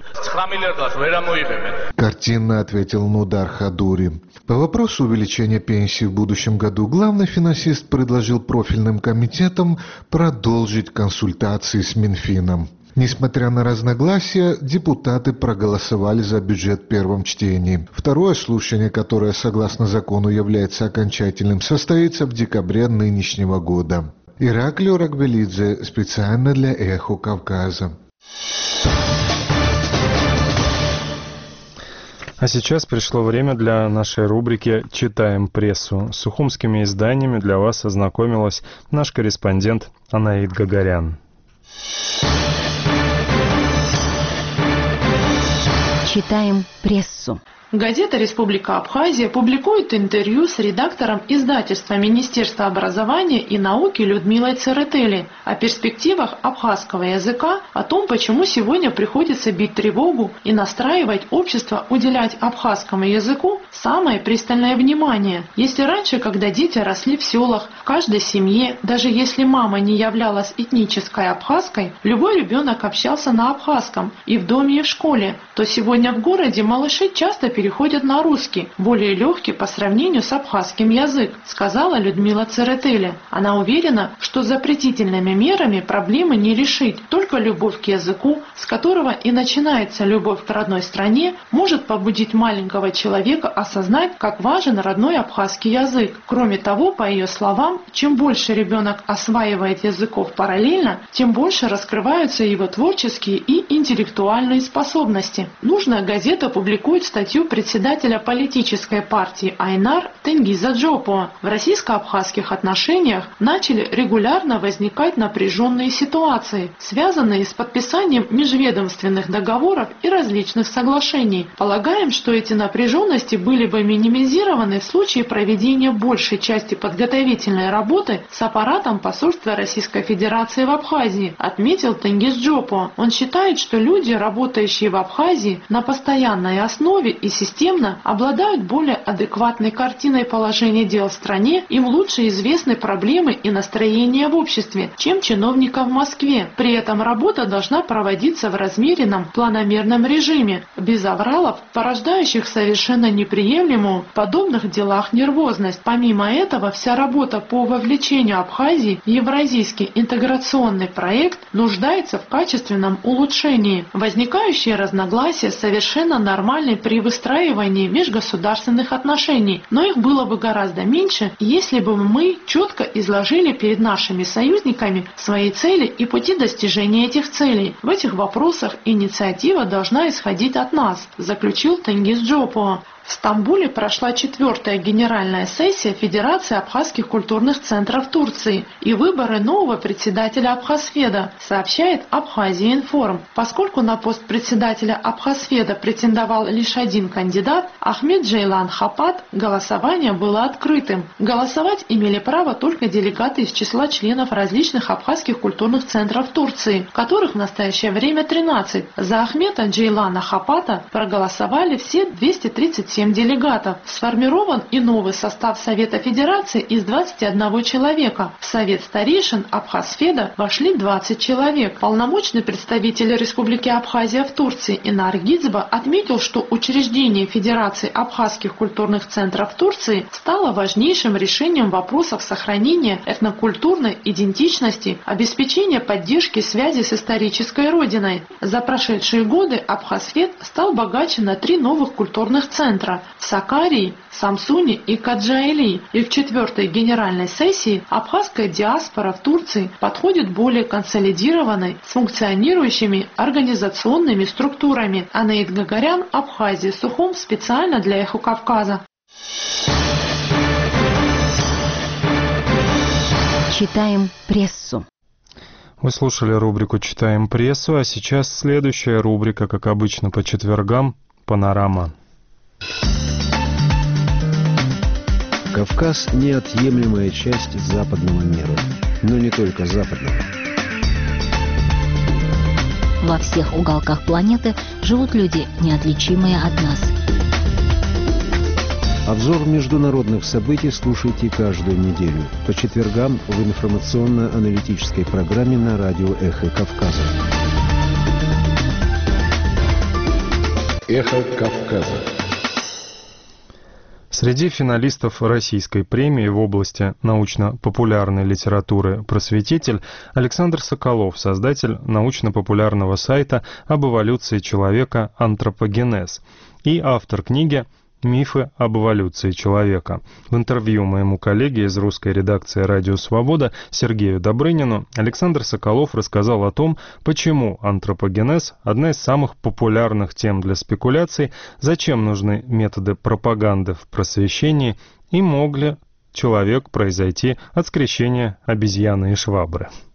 Картинно ответил Нудар Хадури. По вопросу увеличения пенсий в будущем году главный финансист предложил профильным комитетам продолжить консультации с Минфином. Несмотря на разногласия, депутаты проголосовали за бюджет в первом чтении. Второе слушание, которое, согласно закону, является окончательным, состоится в декабре нынешнего года. Ираклио Рагвелидзе, специально для «Эхо Кавказа». А сейчас пришло время для нашей рубрики «Читаем прессу». С сухумскими изданиями для вас ознакомилась наш корреспондент Анаид Гагарян. Читаем прессу. Газета «Республика Абхазия» публикует интервью с редактором издательства Министерства образования и науки Людмилой Церетели о перспективах абхазского языка, о том, почему сегодня приходится бить тревогу и настраивать общество уделять абхазскому языку самое пристальное внимание. Если раньше, когда дети росли в селах, в каждой семье, даже если мама не являлась этнической абхазкой, любой ребенок общался на абхазском и в доме, и в школе, то сегодня в городе малыши часто переходят на русский, более легкий по сравнению с абхазским язык, сказала Людмила Церетели. Она уверена, что запретительными мерами проблемы не решить, только любовь к языку, с которого и начинается любовь к родной стране, может побудить маленького человека осознать, как важен родной абхазский язык. Кроме того, по ее словам, чем больше ребенок осваивает языков параллельно, тем больше раскрываются его творческие и интеллектуальные способности. Нужная газета публикует статью председателя политической партии Айнар Тенгиза Джопо. В российско-абхазских отношениях начали регулярно возникать напряженные ситуации, связанные с подписанием межведомственных договоров и различных соглашений. Полагаем, что эти напряженности были бы минимизированы в случае проведения большей части подготовительной работы с аппаратом посольства Российской Федерации в Абхазии, отметил Тенгиз Джопо. Он считает, что люди, работающие в Абхазии на постоянной основе и системно, обладают более адекватной картиной положения дел в стране, им лучше известны проблемы и настроения в обществе, чем чиновникам в Москве. При этом работа должна проводиться в размеренном, планомерном режиме, без авралов, порождающих совершенно неприемлемую в подобных делах нервозность. Помимо этого, вся работа по вовлечению Абхазии в евразийский интеграционный проект нуждается в качественном улучшении. Возникающие разногласия совершенно нормальны при выстраивании межгосударственных отношений, но их было бы гораздо меньше, если бы мы четко изложили перед нашими союзниками свои цели и пути достижения этих целей. В этих вопросах инициатива должна исходить от нас, заключил Тенгиз Джопо. В Стамбуле прошла четвертая генеральная сессия Федерации абхазских культурных центров Турции и выборы нового председателя Абхазфеда, сообщает Абхазия-Информ. Поскольку на пост председателя Абхазфеда претендовал лишь один кандидат, Ахмед Джейлан Хапат, голосование было открытым. Голосовать имели право только делегаты из числа членов различных абхазских культурных центров Турции, которых в настоящее время тринадцать. За Ахмеда Джейлана Хапата проголосовали все двести тридцать семь делегатов. Сформирован и новый состав Совета Федерации из двадцати одного человека. В Совет старейшин Абхазфеда вошли двадцать человек. Полномочный представитель Республики Абхазия в Турции Инар Гицба отметил, что учреждение Федерации абхазских культурных центров Турции стало важнейшим решением вопросов сохранения этнокультурной идентичности, обеспечения поддержки связи с исторической родиной. За прошедшие годы Абхазфед стал богаче на три новых культурных центра в Сакарии, Самсуне и Каджаили, и в четвертой генеральной сессии абхазская диаспора в Турции подходит более консолидированной с функционирующими организационными структурами. Анаид Гагарян, Абхазия, Сухум, специально для Эхо Кавказа. Читаем прессу. Вы слушали рубрику «Читаем прессу», а сейчас следующая рубрика, как обычно по четвергам, «Панорама». Кавказ – неотъемлемая часть западного мира, но не только западного. Во всех уголках планеты живут люди, неотличимые от нас. Обзор международных событий слушайте каждую неделю по четвергам в информационно-аналитической программе на радио «Эхо Кавказа». «Эхо Кавказа». Среди финалистов российской премии в области научно-популярной литературы «Просветитель» Александр Соколов, создатель научно-популярного сайта об эволюции человека «Антропогенез» и автор книги «Мифы об эволюции человека». В интервью моему коллеге из русской редакции «Радио Свобода» Сергею Добрынину Александр Соколов рассказал о том, почему антропогенез – одна из самых популярных тем для спекуляций, зачем нужны методы пропаганды в просвещении и мог ли человек произойти от скрещения обезьяны и швабры.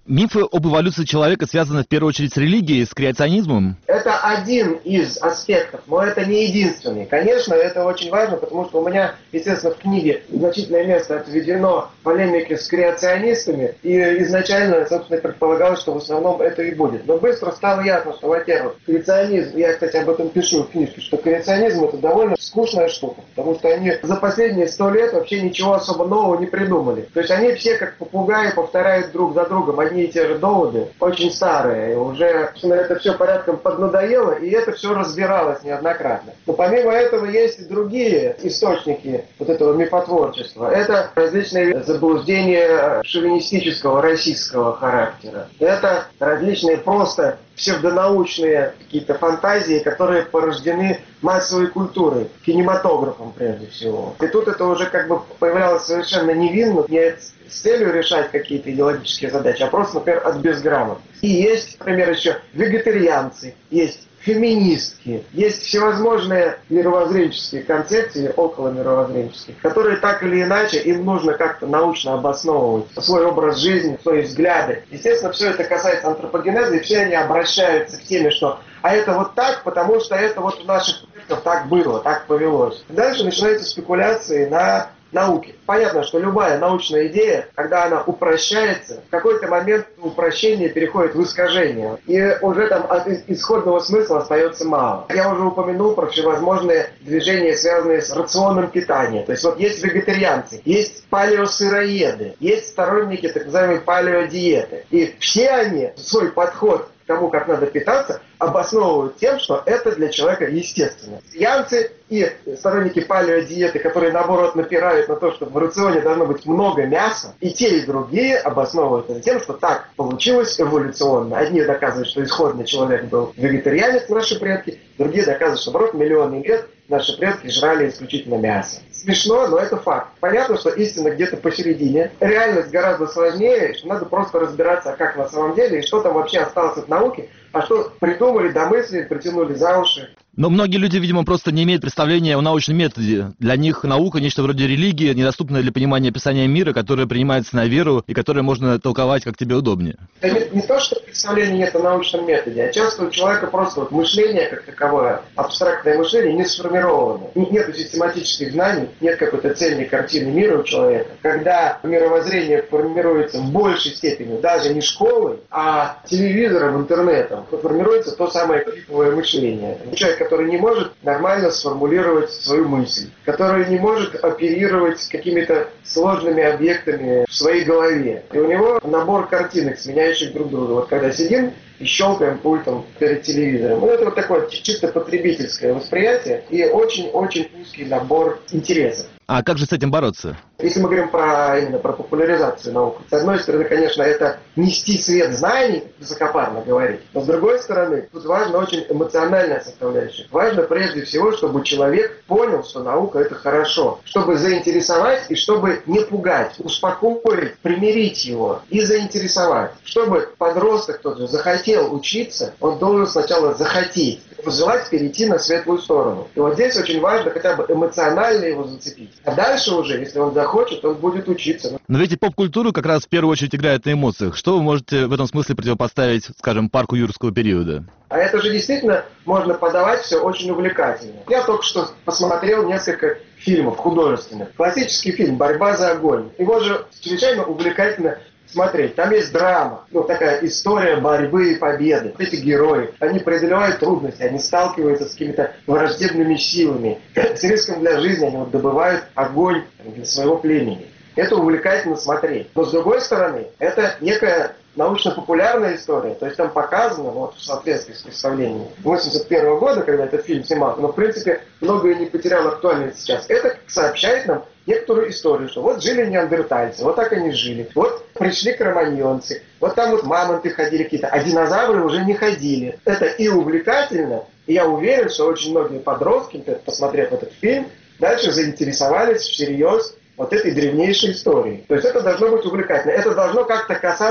Мифы об эволюции человека связаны в первую очередь с религией, с креационизмом? Это один из аспектов, но это не единственный. Конечно, это очень важно, потому что у меня, естественно, в книге значительное место отведено полемике с креационистами, и изначально, собственно, предполагалось, что в основном это и будет. Но быстро стало ясно, что, во-первых, креационизм, я, кстати, об этом пишу в книжке, что креационизм это довольно скучная штука, потому что они за последние сто лет вообще ничего особо нового не придумали. То есть они все как попугаи повторяют друг за другом одни и те же доводы, очень старые, и уже это все порядком поднадоело, и это все разбиралось неоднократно. Но помимо этого есть и другие источники вот этого мифотворчества. Это различные заблуждения шовинистического, российского характера. Это различные просто псевдонаучные какие-то фантазии, которые порождены массовой культурой, кинематографом прежде всего. И тут это уже как бы появлялось совершенно невинно, не с целью решать какие-то идеологические задачи, а просто, например, от безграмотности. И есть, например, еще вегетарианцы, есть феминистки, есть всевозможные мировоззренческие концепции, около мировоззренческие, которые так или иначе им нужно как-то научно обосновывать свой образ жизни, свои взгляды. Естественно, все это касается антропогенеза, и все они обращаются к теме, что а это вот так, потому что это вот у наших предков так было, так повелось. Дальше начинаются спекуляции на науки. Понятно, что любая научная идея, когда она упрощается, в какой-то момент упрощение переходит в искажение. И уже там от исходного смысла остается мало. Я уже упомянул про всевозможные движения, связанные с рационом питания. То есть вот есть вегетарианцы, есть палеосыроеды, есть сторонники так называемой палеодиеты. И все они свой подход к тому, как надо питаться, обосновывают тем, что это для человека естественно. Янцы и сторонники палеодиеты, которые, наоборот, напирают на то, что в рационе должно быть много мяса, и те, и другие обосновывают это тем, что так получилось эволюционно. Одни доказывают, что исходно человек был вегетарианец, наши предки, другие доказывают, что, наоборот, миллионы лет наши предки жрали исключительно мясо. Смешно, но это факт. Понятно, что истина где-то посередине. Реальность гораздо сложнее, что надо просто разбираться, как на самом деле, и что там вообще осталось от науки, а что придумали, домыслили, притянули за уши. Но многие люди, видимо, просто не имеют представления о научном методе. Для них наука нечто вроде религии, недоступная для понимания описания мира, которое принимается на веру и которое можно толковать, как тебе удобнее. Это не, не то, что представления нет о научном методе, а часто у человека просто вот мышление как таковое, абстрактное мышление не сформировано. Нет систематических знаний, нет какой-то цельной картины мира у человека. Когда мировоззрение формируется в большей степени даже не школой, а телевизором, интернетом, то формируется то самое клиповое мышление. Человек, который не может нормально сформулировать свою мысль, который не может оперировать с какими-то сложными объектами в своей голове. И у него набор картинок, сменяющих друг друга. Вот когда сидим и щелкаем пультом перед телевизором. Ну, это вот такое чисто потребительское восприятие и очень-очень узкий набор интересов. А как же с этим бороться? Если мы говорим про, именно про популяризацию науки, с одной стороны, конечно, это нести свет знаний, высокопарно говорить, но с другой стороны, тут важна очень эмоциональная составляющая. Важно прежде всего, чтобы человек понял, что наука – это хорошо, чтобы заинтересовать и чтобы не пугать, успокоить, примирить его и заинтересовать. Чтобы подросток тот же захотел учиться, он должен сначала захотеть, пожелать перейти на светлую сторону. И вот здесь очень важно хотя бы эмоционально его зацепить. А дальше уже, если он захочет, он будет учиться. Но ведь и поп-культура как раз в первую очередь играет на эмоциях. Что вы можете в этом смысле противопоставить, скажем, парку юрского периода? А это же действительно можно подавать все очень увлекательно. Я только что посмотрел несколько фильмов художественных. Классический фильм «Борьба за огонь». Его же чрезвычайно увлекательно смотреть. Там есть драма, ну, такая история борьбы и победы. Эти герои, они преодолевают трудности, они сталкиваются с какими-то враждебными силами. С риском для жизни они вот добывают огонь для своего племени. Это увлекательно смотреть. Но с другой стороны, это некая научно-популярная история. То есть там показано, вот, в соответствии с представлением восемьдесят первого года, когда этот фильм снимался, но в принципе многое не потеряло актуальность сейчас. Это сообщает нам некоторую историю, что вот жили неандертальцы, вот так они жили, вот пришли кроманьонцы, вот там вот мамонты ходили какие-то, а динозавры уже не ходили. Это и увлекательно, и я уверен, что очень многие подростки, посмотрев этот фильм, дальше заинтересовались всерьез вот этой древнейшей истории. То есть это должно быть увлекательно. Это должно как-то касаться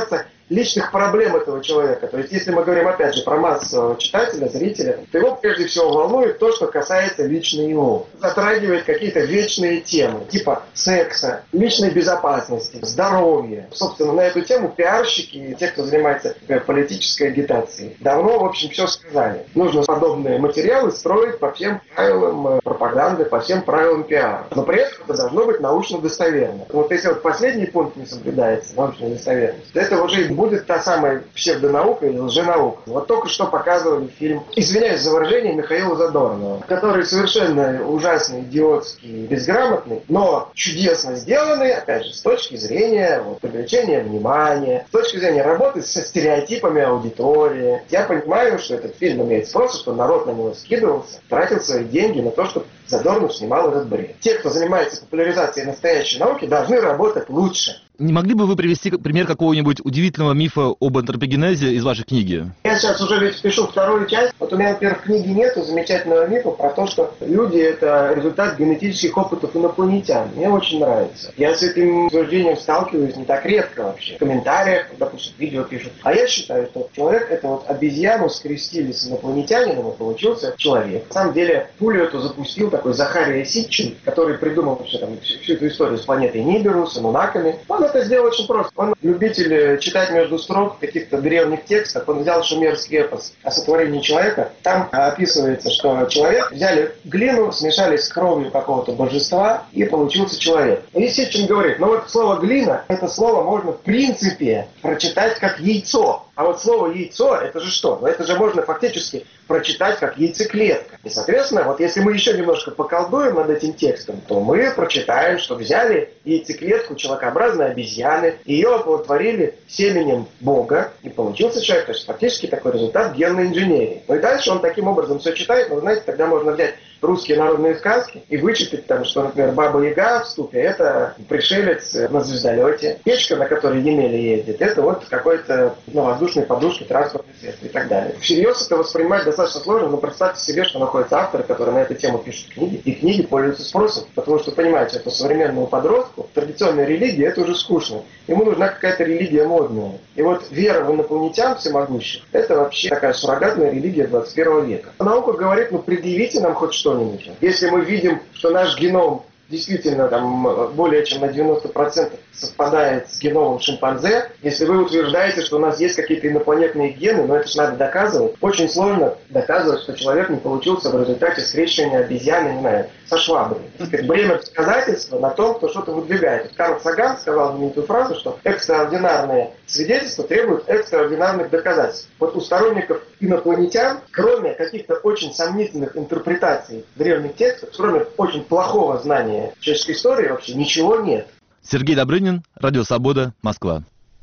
личных проблем этого человека. То есть, если мы говорим, опять же, про массового читателя, зрителя, то его прежде всего волнует то, что касается лично его. Затрагивает какие-то вечные темы, типа секса, личной безопасности, здоровья. Собственно, на эту тему пиарщики, те, кто занимается политической агитацией, давно, в общем, все сказали. Нужно подобные материалы строить по всем правилам пропаганды, по всем правилам пиара. Но при этом это должно быть научно достоверно. Вот если вот последний пункт не соблюдается, научная достоверность, то это уже будет та самая псевдонаука или лженаука. Вот только что показывали фильм, извиняюсь за выражение, Михаила Задорнова, который совершенно ужасный, идиотский, безграмотный, но чудесно сделанный, опять же, с точки зрения вот, привлечения внимания, с точки зрения работы со стереотипами аудитории. Я понимаю, что этот фильм имеет спрос, что народ на него скидывался, тратил свои деньги на то, чтобы Задорнов снимал этот бред. Те, кто занимается популяризацией настоящей науки, должны работать лучше. Не могли бы вы привести пример какого-нибудь удивительного мифа об антропогенезе из вашей книги? Я сейчас уже ведь пишу вторую часть. Вот у меня, во-первых, в книге нету замечательного мифа про то, что люди — это результат генетических опытов инопланетян. Мне очень нравится. Я с этим утверждением сталкиваюсь не так редко вообще. В комментариях, допустим, видео пишут. А я считаю, что человек — это вот обезьяну скрестили с инопланетянином, и получился человек. На самом деле, пулю эту запустил такой Захария Ситчин, который придумал вообще там всю, всю эту историю с планетой Нибиру, с анунаками. Он это сделал очень просто. Он любитель читать между строк каких-то древних текстов. Он взял шумерский эпос о сотворении человека. Там описывается, что человек взяли глину, смешали с кровью какого-то божества, и получился человек. И Ситчин говорит, ну вот слово глина, это слово можно в принципе прочитать как яйцо. А вот слово яйцо, это же что? Ну это же можно фактически прочитать как яйцеклетка. И, соответственно, вот если мы еще немножко поколдуем над этим текстом, то мы прочитаем, что взяли яйцеклетку человекообразной обезьяны, ее оплодотворили семенем Бога, и получился человек. То есть фактически такой результат генной инженерии. Ну и дальше он таким образом все читает, но, знаете, тогда можно взять русские народные сказки и вычитать там, что, например, Баба-Яга в ступе — это пришелец на звездолете. Печка, на которой Емеля ездит, это вот какой-то ну, воздушной подушки, транспортный средство и так далее. Всерьез это воспринимать достаточно сложно, но представьте себе, что находятся авторы, которые на эту тему пишут книги, и книги пользуются спросом, потому что, понимаете, это современному подростку традиционная религия — это уже скучно. Ему нужна какая-то религия модная. И вот вера в инопланетян всемогущих — это вообще такая суррогатная религия двадцать первого века. Наука говорит, ну предъявите нам хоть что-нибудь. Если мы видим, что наш геном действительно там более чем на девяносто процентов совпадает с геномом шимпанзе, если вы утверждаете, что у нас есть какие-то инопланетные гены, но это же надо доказывать. Очень сложно доказывать, что человек не получился в результате скрещивания обезьяны, не знаю, со шваброй. Бремя доказательства на том, кто что-то выдвигает. Карл Саган сказал знаменитую фразу, что экстраординарные свидетельства требуют экстраординарных доказательств. Вот у сторонников инопланетян, кроме каких-то очень сомнительных интерпретаций древних текстов, кроме очень плохого знания человеческой истории, вообще ничего нет. Сергей Добрынин, Радио Свобода, Москва.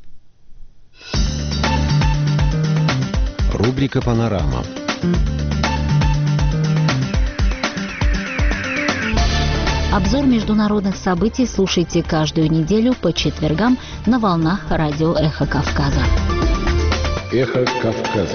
Рубрика «Панорама». Обзор международных событий слушайте каждую неделю по четвергам на волнах радио «Эхо Кавказа». «Эхо Кавказа».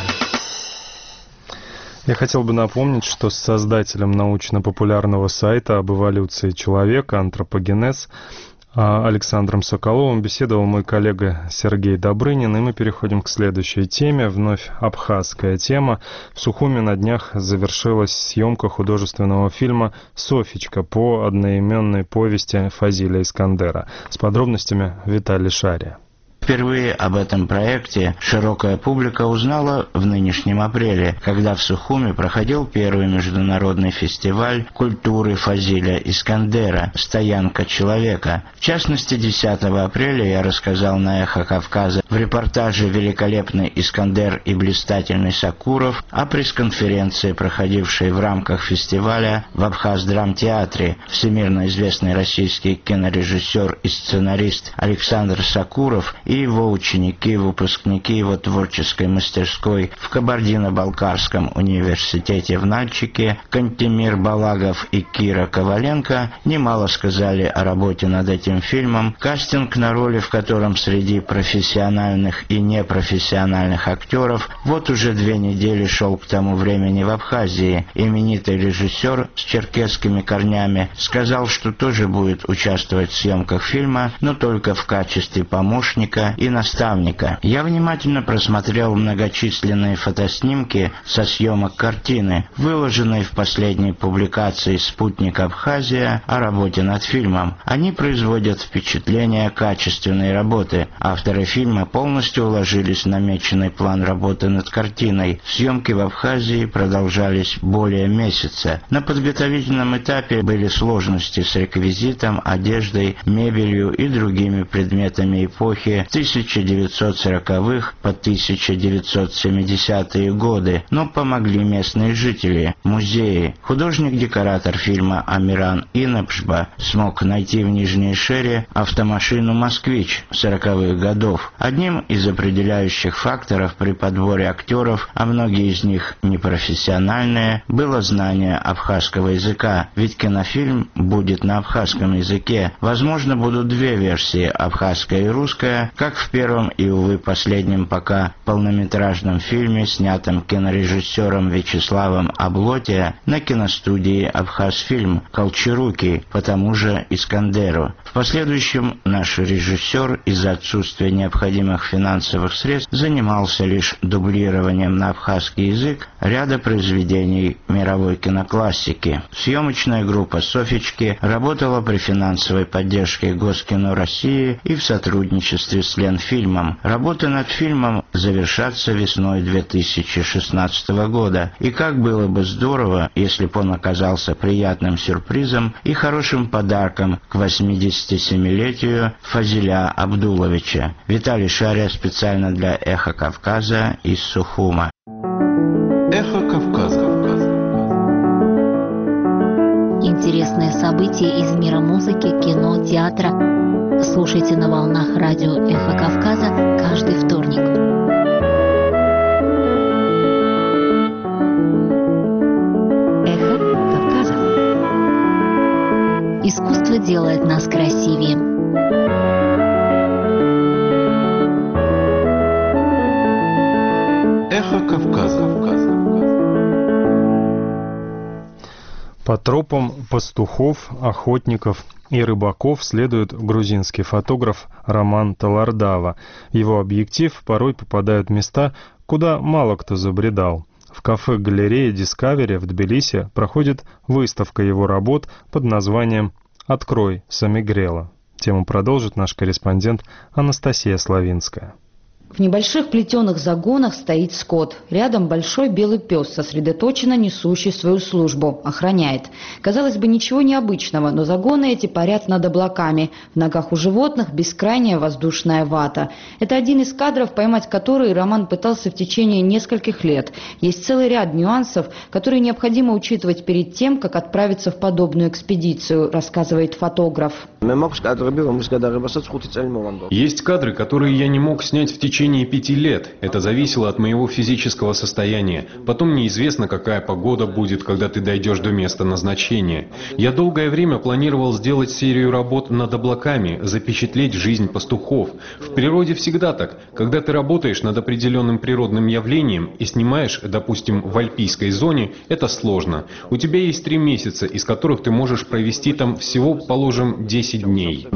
Я хотел бы напомнить, что с создателем научно-популярного сайта об эволюции человека «Антропогенез» Александром Соколовым беседовал мой коллега Сергей Добрынин, и мы переходим к следующей теме. Вновь абхазская тема. В Сухуми на днях завершилась съемка художественного фильма «Софичка» по одноименной повести Фазиля Искандера. С подробностями Виталий Шария. Впервые об этом проекте широкая публика узнала в нынешнем апреле, когда в Сухуми проходил первый международный фестиваль культуры Фазиля Искандера «Стоянка человека». В частности, десятого апреля я рассказал на «Эхо Кавказа» в репортаже «Великолепный Искандер и блистательный Сакуров» о пресс-конференции, проходившей в рамках фестиваля в Абхаз-драмтеатре. Всемирно известный российский кинорежиссер и сценарист Александр Сакуров и его ученики, выпускники его творческой мастерской в Кабардино-Балкарском университете в Нальчике, Кантемир Балагов и Кира Коваленко немало сказали о работе над этим фильмом, кастинг на роли в котором среди профессиональных и непрофессиональных актеров вот уже две недели шел к тому времени в Абхазии. Именитый режиссер с черкесскими корнями сказал, что тоже будет участвовать в съемках фильма, но только в качестве помощника учителя и наставника. Я внимательно просмотрел многочисленные фотоснимки со съемок картины, выложенные в последней публикации «Спутник Абхазия» о работе над фильмом. Они производят впечатление качественной работы. Авторы фильма полностью уложились в намеченный план работы над картиной. Съемки в Абхазии продолжались более месяца. На подготовительном этапе были сложности с реквизитом, одеждой, мебелью и другими предметами эпохи тысяча девятьсот сороковых по тысяча девятьсот семидесятые годы, но помогли местные жители, музеи. Художник-декоратор фильма Амиран Инапшба смог найти в Нижней Шере автомашину «Москвич» сороковых годов. Одним из определяющих факторов при подборе актеров, а многие из них непрофессиональные, было знание абхазского языка, ведь кинофильм будет на абхазском языке. Возможно, будут две версии, абхазская и русская, как в первом и, увы, последнем пока полнометражном фильме, снятом кинорежиссером Вячеславом Облотия на киностудии «Абхазфильм» «Колчаруки» по тому же Искандеру. В последующем наш режиссер из-за отсутствия необходимых финансовых средств занимался лишь дублированием на абхазский язык ряда произведений мировой киноклассики. Съемочная группа «Софички» работала при финансовой поддержке Госкино России и в сотрудничестве с Ленфильмом. Работы над фильмом завершатся весной две тысячи шестнадцатого года, и как было бы здорово, если бы он оказался приятным сюрпризом и хорошим подарком к восьмидесятисемилетию Фазиля Абдуловича. Виталий Шария специально для «Эхо Кавказа» из Сухума. Эхо Кавказа. Интересные события из мира музыки, кино, театра. Слушайте на волнах радио «Эхо Кавказа» каждый вторник. Эхо Кавказа. Искусство делает нас красивее. Эхо Кавказа. По тропам пастухов, охотников и рыбаков следует грузинский фотограф Роман Талардава. В его объектив порой попадают места, куда мало кто забредал. В кафе-галерее Discovery в Тбилиси проходит выставка его работ под названием «Открой Самигрела». Тему продолжит наш корреспондент Анастасия Славинская. В небольших плетеных загонах стоит скот. Рядом большой белый пес, сосредоточенно несущий свою службу, охраняет. Казалось бы, ничего необычного, но загоны эти парят над облаками. В ногах у животных бескрайняя воздушная вата. Это один из кадров, поймать который Роман пытался в течение нескольких лет. Есть целый ряд нюансов, которые необходимо учитывать перед тем, как отправиться в подобную экспедицию, рассказывает фотограф. Есть кадры, которые я не мог снять в течение В течение пяти лет. Это зависело от моего физического состояния. Потом неизвестно, какая погода будет, когда ты дойдешь до места назначения. Я долгое время планировал сделать серию работ над облаками, запечатлеть жизнь пастухов. В природе всегда так. Когда ты работаешь над определенным природным явлением и снимаешь, допустим, в альпийской зоне, это сложно. У тебя есть три месяца, из которых ты можешь провести там всего, положим, десять дней.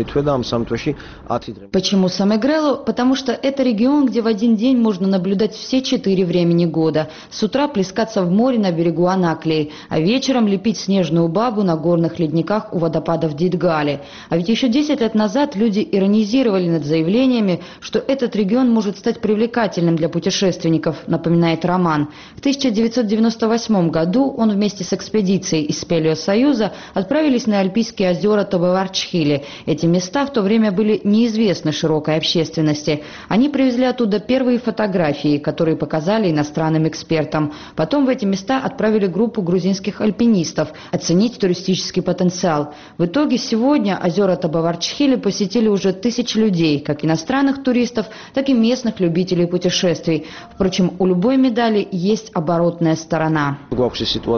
Почему Самигрелу? Потому что это регион, где в один день можно наблюдать все четыре времени года. С утра плескаться в море на берегу Анаклии, а вечером лепить снежную бабу на горных ледниках у водопадов Дидгали. А ведь еще десять лет назад люди иронизировали над заявлениями, что этот регион может стать привлекательным для путешественников, напоминает Роман. В тысяча девятьсот девяносто восьмом году он вместе с экспедицией из Спелеосоюза отправились на Альпийские озера Тобаварчхили. Эти места в то время были неизвестны широкой общественности. Они привезли оттуда первые фотографии, которые показали иностранным экспертам. Потом в эти места отправили группу грузинских альпинистов оценить туристический потенциал. В итоге сегодня озера Тобаварчхили посетили уже тысячи людей, как иностранных туристов, так и местных любителей путешествий. Впрочем, у любой медали есть оборотная сторона. На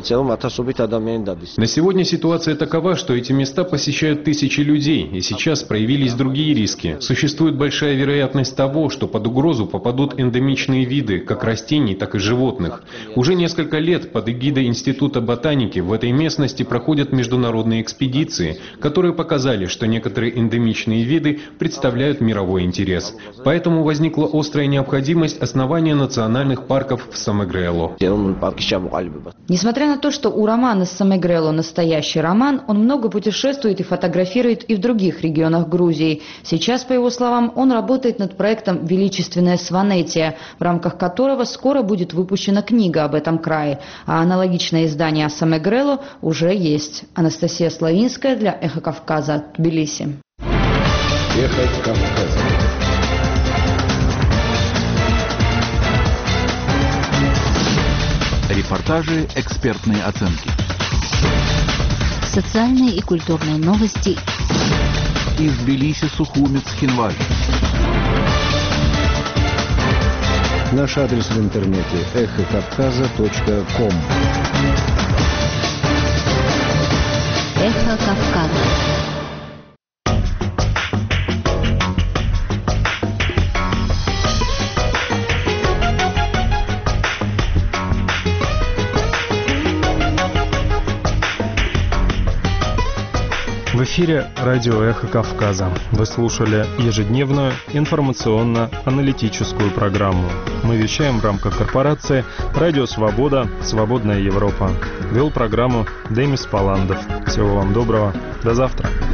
сегодня ситуация такова, что эти места посещают тысячи людей, и сейчас проявились другие риски. Существует большая вероятность того, что под угрозу попадут эндемичные виды, как растений, так и животных. Уже несколько лет под эгидой Института ботаники в этой местности проходят международные экспедиции, которые показали, что некоторые эндемичные виды представляют мировой интерес. Поэтому возникла острая необходимость основания национальных парков в Самегрело. Несмотря на то, что у романа «Самегрело» настоящий роман, он много путешествует и фотографирует и в других регионах Грузии. Сейчас, по его словам, он работает над проектом «Величественная Сванетия», в рамках которого скоро будет выпущена книга об этом крае, а аналогичное издание о Самегрело уже есть. Анастасия Славинская для «Эхо Кавказа», Тбилиси. «Эхо Кавказа». Репортажи, экспертные оценки. Социальные и культурные новости. Из Тбилиси, Сухуми, Цхинвали. Наш адрес в интернете эхо кавказа точка ком. Эхо Кавказа. В эфире радио «Эхо Кавказа». Вы слушали ежедневную информационно-аналитическую программу. Мы вещаем в рамках корпорации «Радио Свобода. Свободная Европа». Вел программу Демис Паландов. Всего вам доброго. До завтра.